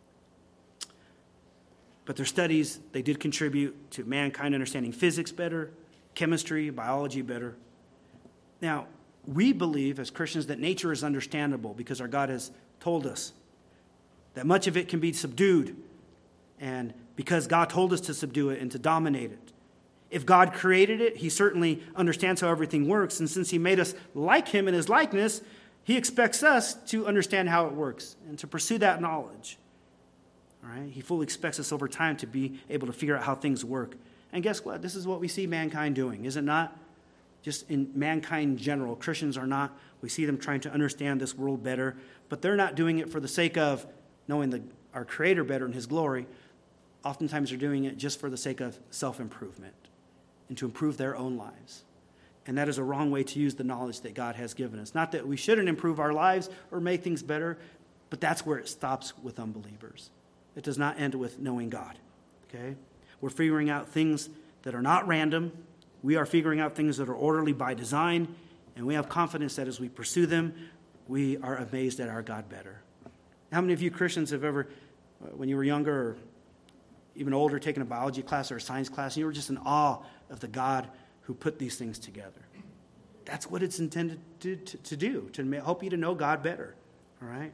Speaker 1: But their studies, they did contribute to mankind understanding physics better, chemistry, biology better. Now, we believe as Christians that nature is understandable because our God has told us that much of it can be subdued, and because God told us to subdue it and to dominate it. If God created it, he certainly understands how everything works. And since he made us like him in his likeness, he expects us to understand how it works and to pursue that knowledge. All right? He fully expects us over time to be able to figure out how things work. And guess what? This is what we see mankind doing, is it not? Just in mankind in general, Christians are not. We see them trying to understand this world better, but they're not doing it for the sake of knowing the, our Creator better in his glory. Oftentimes they're doing it just for the sake of self-improvement and to improve their own lives. And that is a wrong way to use the knowledge that God has given us. Not that we shouldn't improve our lives or make things better, but that's where it stops with unbelievers. It does not end with knowing God. Okay? We're figuring out things that are not random. We are figuring out things that are orderly by design, and we have confidence that as we pursue them, we are amazed at our God better. How many of you Christians have ever, when you were younger or even older, taken a biology class or a science class, and you were just in awe of the God who put these things together? That's what it's intended to, to, to do, to help you to know God better, all right?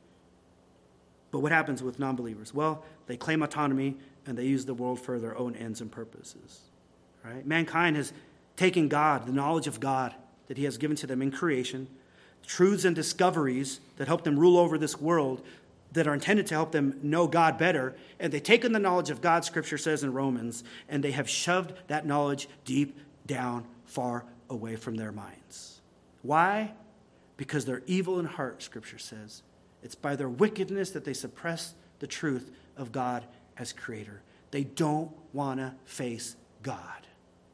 Speaker 1: But what happens with non-believers? Well, they claim autonomy, and they use the world for their own ends and purposes, right? Mankind has taken God, the knowledge of God that he has given to them in creation, truths and discoveries that help them rule over this world, that are intended to help them know God better, and they've taken the knowledge of God, Scripture says in Romans, and they have shoved that knowledge deep down, far away from their minds. Why? Because they're evil in heart, Scripture says. It's by their wickedness that they suppress the truth of God as Creator. They don't want to face God.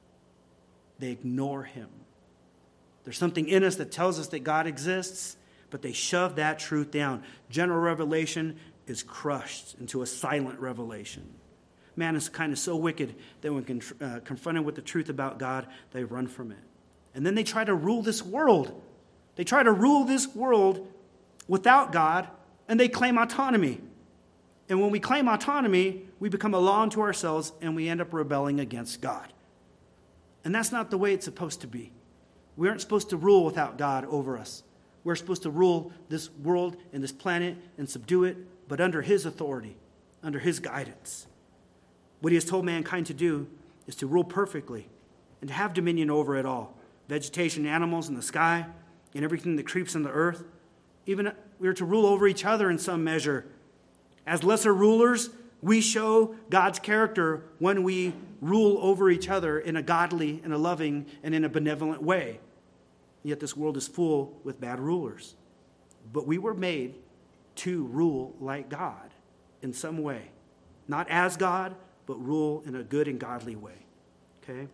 Speaker 1: They ignore him. There's something in us that tells us that God exists, but they shove that truth down. General revelation is crushed into a silent revelation. Man is kind of so wicked that when con- uh, confronted with the truth about God, they run from it. And then they try to rule this world. They try to rule this world without God, and they claim autonomy. And when we claim autonomy, we become a law unto ourselves, and we end up rebelling against God. And that's not the way it's supposed to be. We aren't supposed to rule without God over us. We're supposed to rule this world and this planet and subdue it, but under his authority, under his guidance. What he has told mankind to do is to rule perfectly and to have dominion over it all. Vegetation, animals in the sky, and everything that creeps in the earth. Even we are to rule over each other in some measure. As lesser rulers, we show God's character when we rule over each other in a godly, in a loving, and in a benevolent way. Yet this world is full with bad rulers. But we were made to rule like God in some way. Not as God, but rule in a good and godly way. Okay?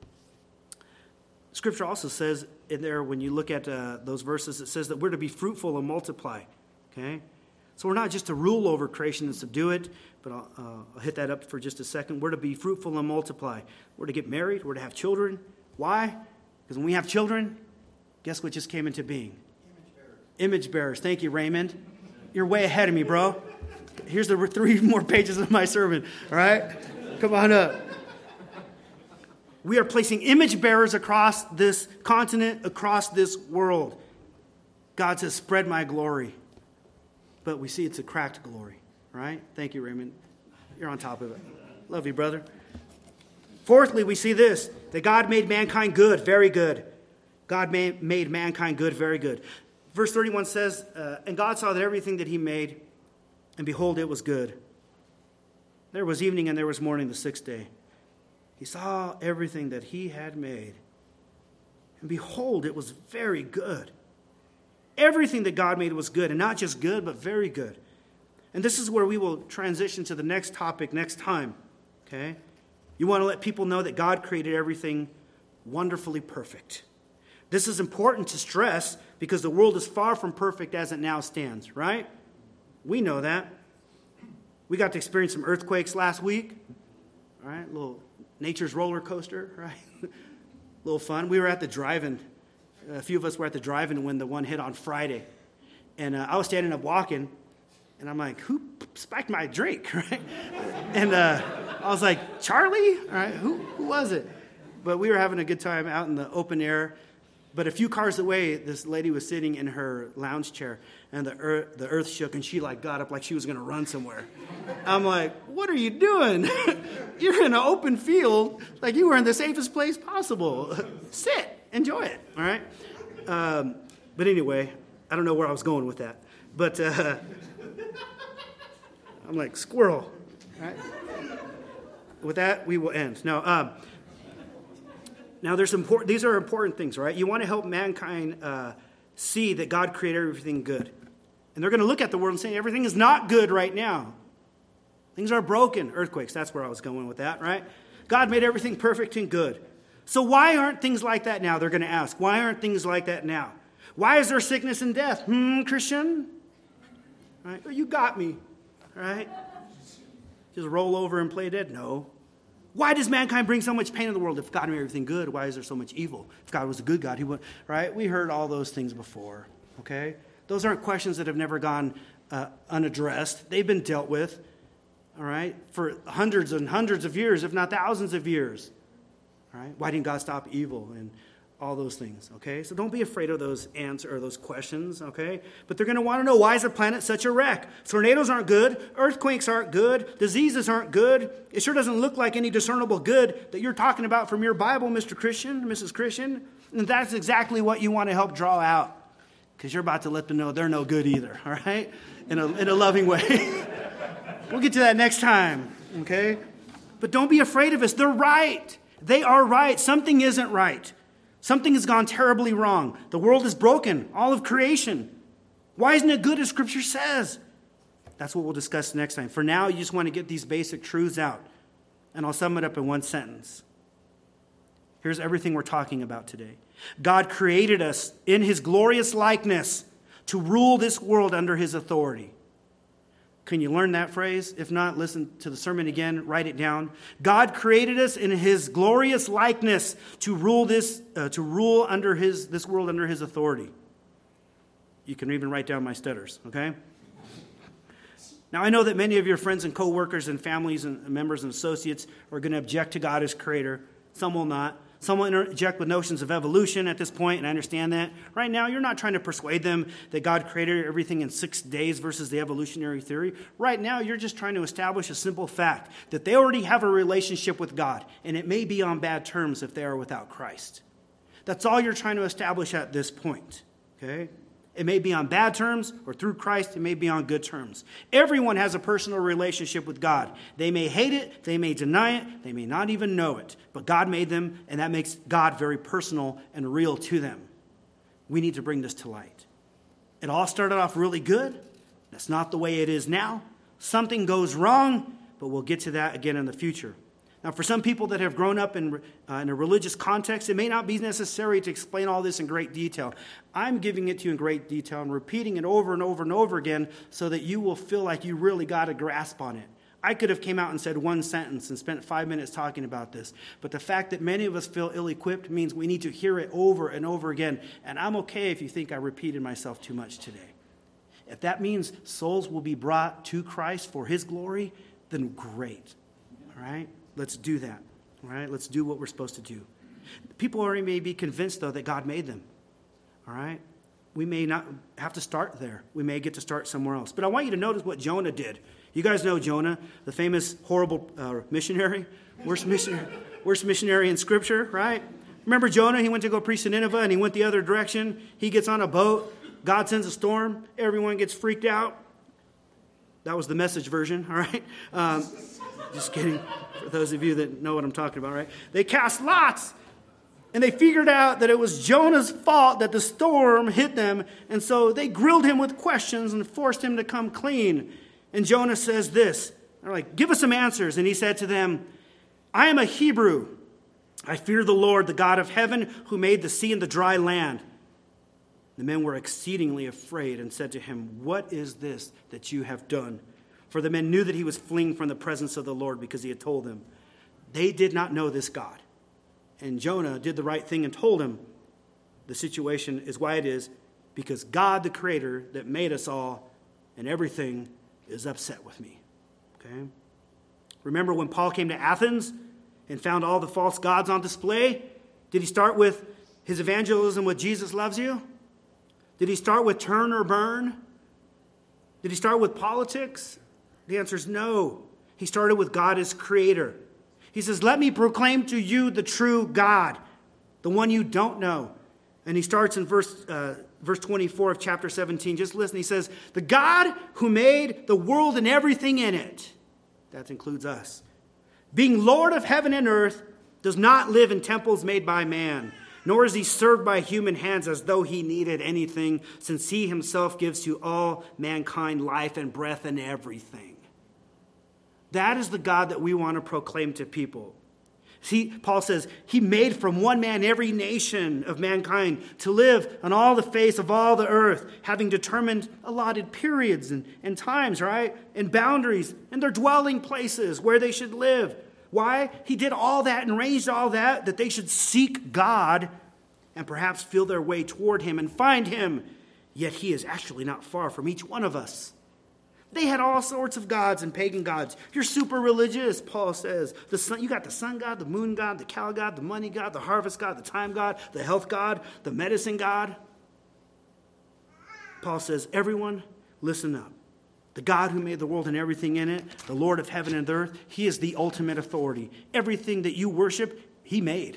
Speaker 1: Scripture also says in there, when you look at uh, those verses, it says that we're to be fruitful and multiply. Okay? So we're not just to rule over creation and subdue it, but I'll, uh, I'll hit that up for just a second. We're to be fruitful and multiply. We're to get married. We're to have children. Why? Because when we have children, guess what just came into being? Image bearers. Image bearers. Thank you, Raymond. You're way ahead of me, bro. Here's the three more pages of my sermon. All right? Come on up. We are placing image bearers across this continent, across this world. God says, spread my glory. But we see it's a cracked glory, right? Thank you, Raymond. You're on top of it. Love you, brother. Fourthly, we see this, that God made mankind good, very good. God made, made mankind good, very good. Verse thirty-one says, uh, and God saw that everything that he made, and behold, it was good. There was evening and there was morning the sixth day. He saw everything that he had made, and behold, it was very good. Everything that God made was good, and not just good, but very good. And this is where we will transition to the next topic next time, okay? You want to let people know that God created everything wonderfully perfect. This is important to stress because the world is far from perfect as it now stands, right? We know that. We got to experience some earthquakes last week, all right? A little nature's roller coaster, right? A little fun. We were at the drive-in. A few of us were at the drive-in when the one hit on Friday. And uh, I was standing up walking, and I'm like, who spiked my drink, right? And uh, I was like, Charlie? All right, who, who was it? But we were having a good time out in the open air. But a few cars away, this lady was sitting in her lounge chair, and the earth, the earth shook, and she like got up like she was going to run somewhere. I'm like, what are you doing? You're in an open field, like you were in the safest place possible. Sit, enjoy it, all right? Um, but anyway, I don't know where I was going with that. But uh, I'm like, squirrel, all right? With that, we will end. Now, um, Now, there's important. These are important things, right? You want to help mankind uh, see that God created everything good. And they're going to look at the world and say, everything is not good right now. Things are broken. Earthquakes, that's where I was going with that, right? God made everything perfect and good. So why aren't things like that now? They're going to ask. Why aren't things like that now? Why is there sickness and death? Hmm, Christian? Right? Oh, you got me, right? Just roll over and play dead? No. Why does mankind bring so much pain in the world? If God made everything good, why is there so much evil? If God was a good God, he would, right? We heard all those things before, okay? Those aren't questions that have never gone uh, unaddressed. They've been dealt with, all right, for hundreds and hundreds of years, if not thousands of years, all right? Why didn't God stop evil and all those things, okay? So don't be afraid of those answers or those questions, okay? But they're going to want to know, why is the planet such a wreck? Tornadoes aren't good. Earthquakes aren't good. Diseases aren't good. It sure doesn't look like any discernible good that you're talking about from your Bible, Mister Christian, Missus Christian. And that's exactly what you want to help draw out, because you're about to let them know they're no good either, all right? In a, in a loving way. We'll get to that next time, okay? But don't be afraid of us. They're right. They are right. Something isn't right. Something has gone terribly wrong. The world is broken, all of creation. Why isn't it good as Scripture says? That's what we'll discuss next time. For now, you just want to get these basic truths out. And I'll sum it up in one sentence. Here's everything we're talking about today. God created us in his glorious likeness to rule this world under his authority. Can you learn that phrase? If not, listen to the sermon again. Write it down. God created us in his glorious likeness to rule this, uh, to rule under his this world under his authority. You can even write down my stutters, okay? Now, I know that many of your friends and co-workers and families and members and associates are going to object to God as creator. Some will not. Some will interject with notions of evolution at this point, and I understand that. Right now, you're not trying to persuade them that God created everything in six days versus the evolutionary theory. Right now, you're just trying to establish a simple fact that they already have a relationship with God, and it may be on bad terms if they are without Christ. That's all you're trying to establish at this point, okay? It may be on bad terms, or through Christ, it may be on good terms. Everyone has a personal relationship with God. They may hate it, they may deny it, they may not even know it. But God made them, and that makes God very personal and real to them. We need to bring this to light. It all started off really good. That's not the way it is now. Something goes wrong, but we'll get to that again in the future. Now, for some people that have grown up in, uh, in a religious context, it may not be necessary to explain all this in great detail. I'm giving it to you in great detail and repeating it over and over and over again so that you will feel like you really got a grasp on it. I could have came out and said one sentence and spent five minutes talking about this. But the fact that many of us feel ill-equipped means we need to hear it over and over again. And I'm okay if you think I repeated myself too much today. If that means souls will be brought to Christ for his glory, then great. All right? Let's do that, all right? Let's do what we're supposed to do. People already may be convinced, though, that God made them, all right? We may not have to start there. We may get to start somewhere else. But I want you to notice what Jonah did. You guys know Jonah, the famous, horrible uh, missionary, worst missionary, worst missionary in Scripture, right? Remember Jonah? He went to go preach to Nineveh, and he went the other direction. He gets on a boat. God sends a storm. Everyone gets freaked out. That was the Message version, all right? Um, just kidding. For those of you that know what I'm talking about, right? They cast lots. And they figured out that it was Jonah's fault that the storm hit them. And so they grilled him with questions and forced him to come clean. And Jonah says this. They're like, give us some answers. And he said to them, I am a Hebrew. I fear the Lord, the God of heaven, who made the sea and the dry land. The men were exceedingly afraid and said to him, what is this that you have done? For the men knew that he was fleeing from the presence of the Lord because he had told them. They did not know this God. And Jonah did the right thing and told him the situation is why it is, because God, the Creator that made us all and everything, is upset with me. Okay? Remember when Paul came to Athens and found all the false gods on display? Did he start with his evangelism with Jesus loves you? Did he start with turn or burn? Did he start with politics? The answer is no. He started with God as Creator. He says, let me proclaim to you the true God, the one you don't know. And he starts in verse uh, verse twenty-four of chapter seventeen. Just listen. He says, the God who made the world and everything in it, that includes us, being Lord of heaven and earth, does not live in temples made by man, nor is he served by human hands as though he needed anything, since he himself gives to all mankind life and breath and everything. That is the God that we want to proclaim to people. See, Paul says, he made from one man every nation of mankind to live on all the face of all the earth, having determined allotted periods and, and times, right? And boundaries and their dwelling places where they should live. Why? He did all that and arranged all that, that they should seek God and perhaps feel their way toward him and find him. Yet he is actually not far from each one of us. They had all sorts of gods and pagan gods. You're super religious, Paul says. The sun, you got the sun god, the moon god, the cow god, the money god, the harvest god, the time god, the health god, the medicine god. Paul says, everyone, listen up. The God who made the world and everything in it, the Lord of heaven and earth, he is the ultimate authority. Everything that you worship, he made.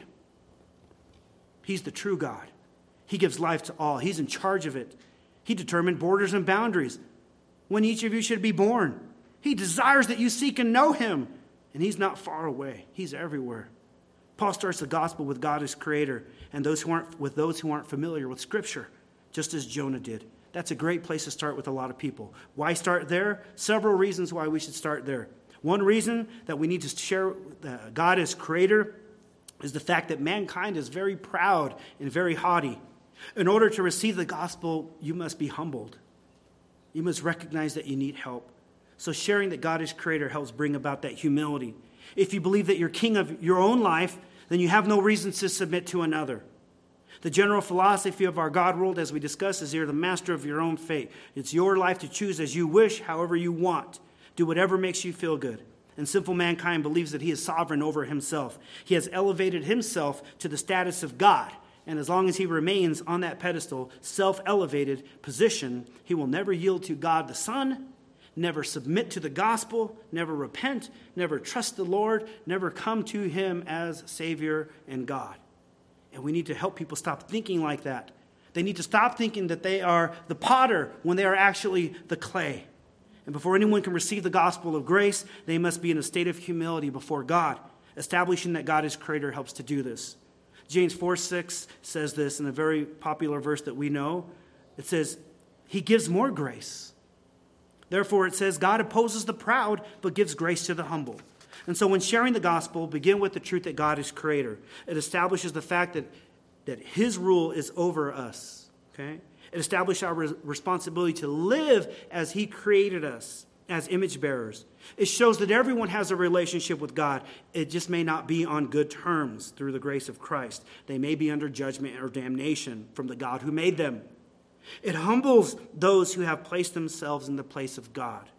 Speaker 1: He's the true God. He gives life to all. He's in charge of it. He determined borders and boundaries when each of you should be born. He desires that you seek and know him. And he's not far away. He's everywhere. Paul starts the gospel with God as Creator and those who aren't with those who aren't familiar with Scripture, just as Jonah did. That's a great place to start with a lot of people. Why start there? Several reasons why we should start there. One reason that we need to share God as Creator is the fact that mankind is very proud and very haughty. In order to receive the gospel, you must be humbled. You must recognize that you need help. So sharing that God is Creator helps bring about that humility. If you believe that you're king of your own life, then you have no reason to submit to another. The general philosophy of our God world, as we discussed, is you're the master of your own fate. It's your life to choose as you wish, however you want. Do whatever makes you feel good. And sinful mankind believes that he is sovereign over himself. He has elevated himself to the status of God. And as long as he remains on that pedestal, self-elevated position, he will never yield to God the Son, never submit to the gospel, never repent, never trust the Lord, never come to him as Savior and God. And we need to help people stop thinking like that. They need to stop thinking that they are the potter when they are actually the clay. And before anyone can receive the gospel of grace, they must be in a state of humility before God. Establishing that God is Creator helps to do this. James four six says this in a very popular verse that we know. It says, he gives more grace. Therefore, it says, God opposes the proud, but gives grace to the humble. And so when sharing the gospel, begin with the truth that God is Creator. It establishes the fact that, that his rule is over us. Okay? It establishes our re- responsibility to live as he created us, as image bearers. It shows that everyone has a relationship with God. It just may not be on good terms through the grace of Christ. They may be under judgment or damnation from the God who made them. It humbles those who have placed themselves in the place of God.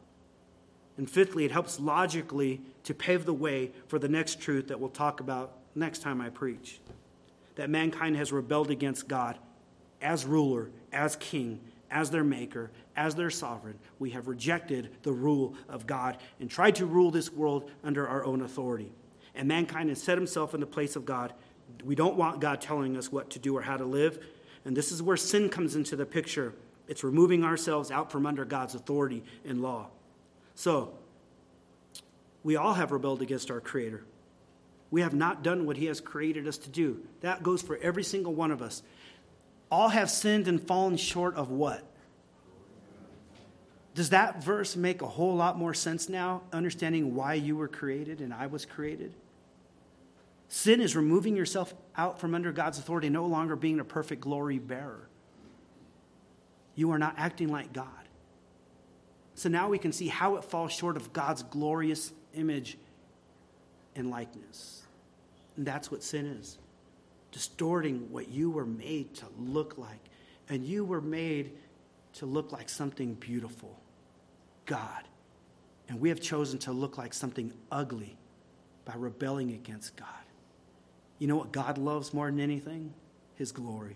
Speaker 1: And fifthly, it helps logically to pave the way for the next truth that we'll talk about next time I preach. That mankind has rebelled against God as ruler, as king, as their maker, as their sovereign. We have rejected the rule of God and tried to rule this world under our own authority. And mankind has set himself in the place of God. We don't want God telling us what to do or how to live. And this is where sin comes into the picture. It's removing ourselves out from under God's authority and law. So, we all have rebelled against our Creator. We have not done what he has created us to do. That goes for every single one of us. All have sinned and fallen short of what? Does that verse make a whole lot more sense now, understanding why you were created and I was created? Sin is removing yourself out from under God's authority, no longer being a perfect glory bearer. You are not acting like God. So now we can see how it falls short of God's glorious image and likeness. And that's what sin is. Distorting what you were made to look like. And you were made to look like something beautiful. God. And we have chosen to look like something ugly by rebelling against God. You know what God loves more than anything? His glory.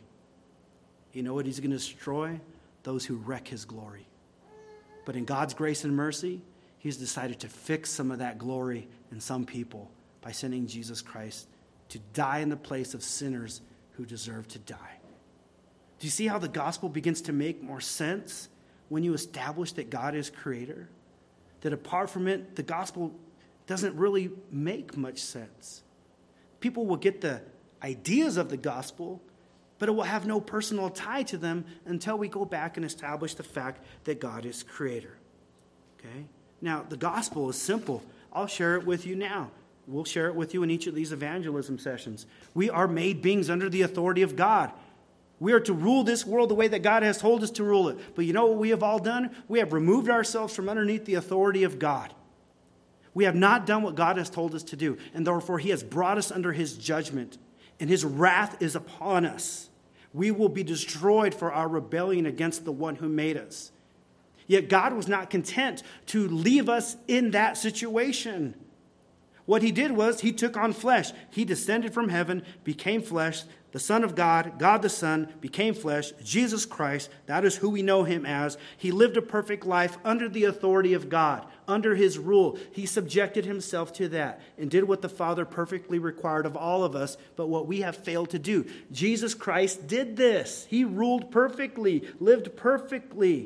Speaker 1: You know what he's going to destroy? Those who wreck his glory. But in God's grace and mercy, he's decided to fix some of that glory in some people by sending Jesus Christ to die in the place of sinners who deserve to die. Do you see how the gospel begins to make more sense when you establish that God is creator? That apart from it, the gospel doesn't really make much sense. People will get the ideas of the gospel, but it will have no personal tie to them until we go back and establish the fact that God is creator. Okay? Now, the gospel is simple. I'll share it with you now. We'll share it with you in each of these evangelism sessions. We are made beings under the authority of God. We are to rule this world the way that God has told us to rule it. But you know what we have all done? We have removed ourselves from underneath the authority of God. We have not done what God has told us to do. And therefore, he has brought us under his judgment. And his wrath is upon us. We will be destroyed for our rebellion against the one who made us. Yet God was not content to leave us in that situation. What he did was he took on flesh. He descended from heaven, became flesh. The Son of God, God the Son, became flesh. Jesus Christ, that is who we know him as. He lived a perfect life under the authority of God, under his rule. He subjected himself to that and did what the Father perfectly required of all of us, but what we have failed to do. Jesus Christ did this. He ruled perfectly, lived perfectly.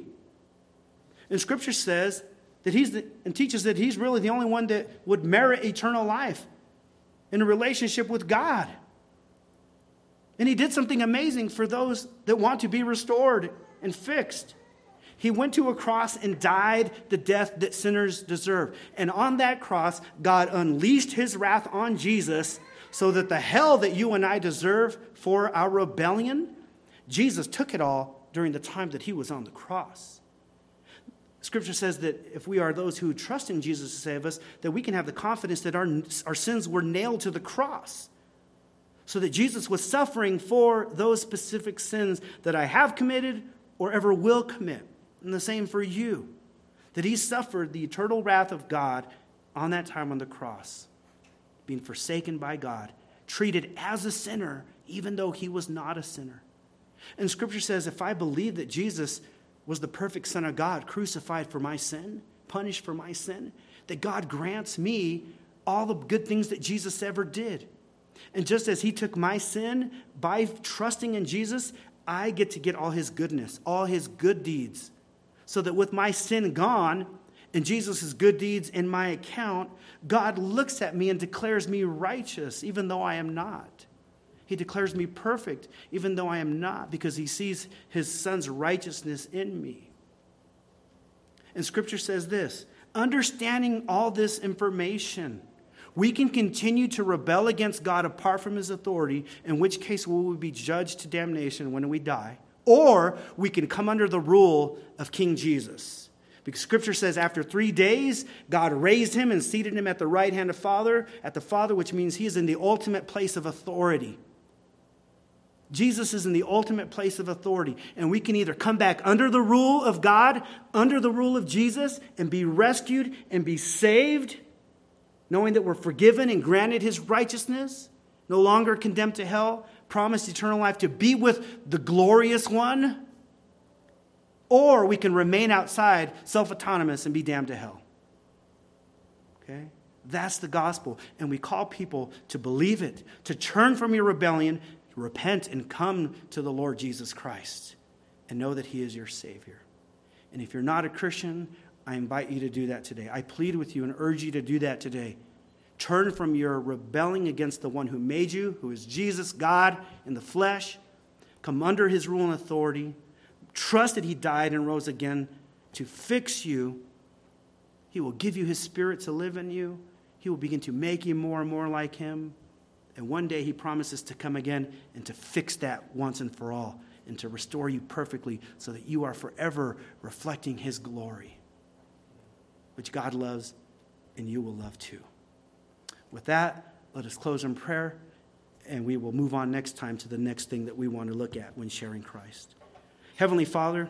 Speaker 1: And Scripture says that he's the, and teaches that he's really the only one that would merit eternal life in a relationship with God. And he did something amazing for those that want to be restored and fixed. He went to a cross and died the death that sinners deserve. And on that cross, God unleashed his wrath on Jesus so that the hell that you and I deserve for our rebellion, Jesus took it all during the time that he was on the cross. Scripture says that if we are those who trust in Jesus to save us, that we can have the confidence that our, our sins were nailed to the cross. So that Jesus was suffering for those specific sins that I have committed or ever will commit. And the same for you. That he suffered the eternal wrath of God on that time on the cross. Being forsaken by God. Treated as a sinner, even though he was not a sinner. And Scripture says, if I believe that Jesus was the perfect Son of God, crucified for my sin, punished for my sin, that God grants me all the good things that Jesus ever did. And just as he took my sin by trusting in Jesus, I get to get all his goodness, all his good deeds. So that with my sin gone and Jesus' good deeds in my account, God looks at me and declares me righteous, even though I am not. He declares me perfect, even though I am not, because he sees his Son's righteousness in me. And Scripture says this, understanding all this information, we can continue to rebel against God apart from his authority, in which case we will be judged to damnation when we die. Or we can come under the rule of King Jesus. Because Scripture says after three days, God raised him and seated him at the right hand of Father, at the Father, which means he is in the ultimate place of authority. Jesus is in the ultimate place of authority. And we can either come back under the rule of God, under the rule of Jesus, and be rescued and be saved, knowing that we're forgiven and granted his righteousness, no longer condemned to hell, promised eternal life to be with the glorious one. Or we can remain outside, self-autonomous, and be damned to hell. Okay? That's the gospel. And we call people to believe it, to turn from your rebellion, repent, and come to the Lord Jesus Christ, and know that he is your Savior. And if you're not a Christian, I invite you to do that today. I plead with you and urge you to do that today. Turn from your rebelling against the one who made you, who is Jesus, God in the flesh. Come under his rule and authority. Trust that he died and rose again to fix you. He will give you his Spirit to live in you. He will begin to make you more and more like him. And one day he promises to come again and to fix that once and for all and to restore you perfectly so that you are forever reflecting his glory, which God loves and you will love too. With that, let us close in prayer, and we will move on next time to the next thing that we want to look at when sharing Christ. Heavenly Father,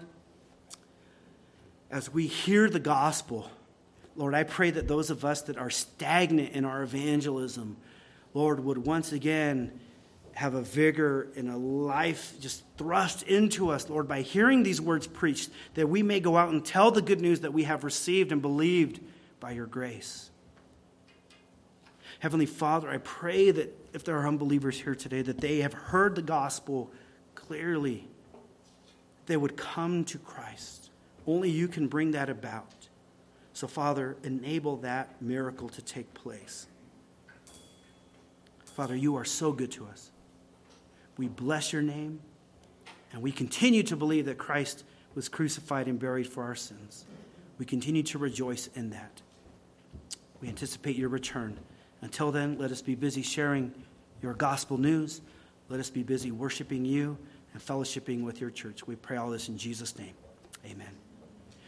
Speaker 1: as we hear the gospel, Lord, I pray that those of us that are stagnant in our evangelism, Lord, would once again have a vigor and a life just thrust into us, Lord, by hearing these words preached, that we may go out and tell the good news that we have received and believed by your grace. Heavenly Father, I pray that if there are unbelievers here today, that they have heard the gospel clearly, they would come to Christ. Only you can bring that about. So, Father, enable that miracle to take place. Father, you are so good to us. We bless your name, and we continue to believe that Christ was crucified and buried for our sins. We continue to rejoice in that. We anticipate your return. Until then, let us be busy sharing your gospel news. Let us be busy worshiping you and fellowshipping with your church. We pray all this in Jesus' name. Amen.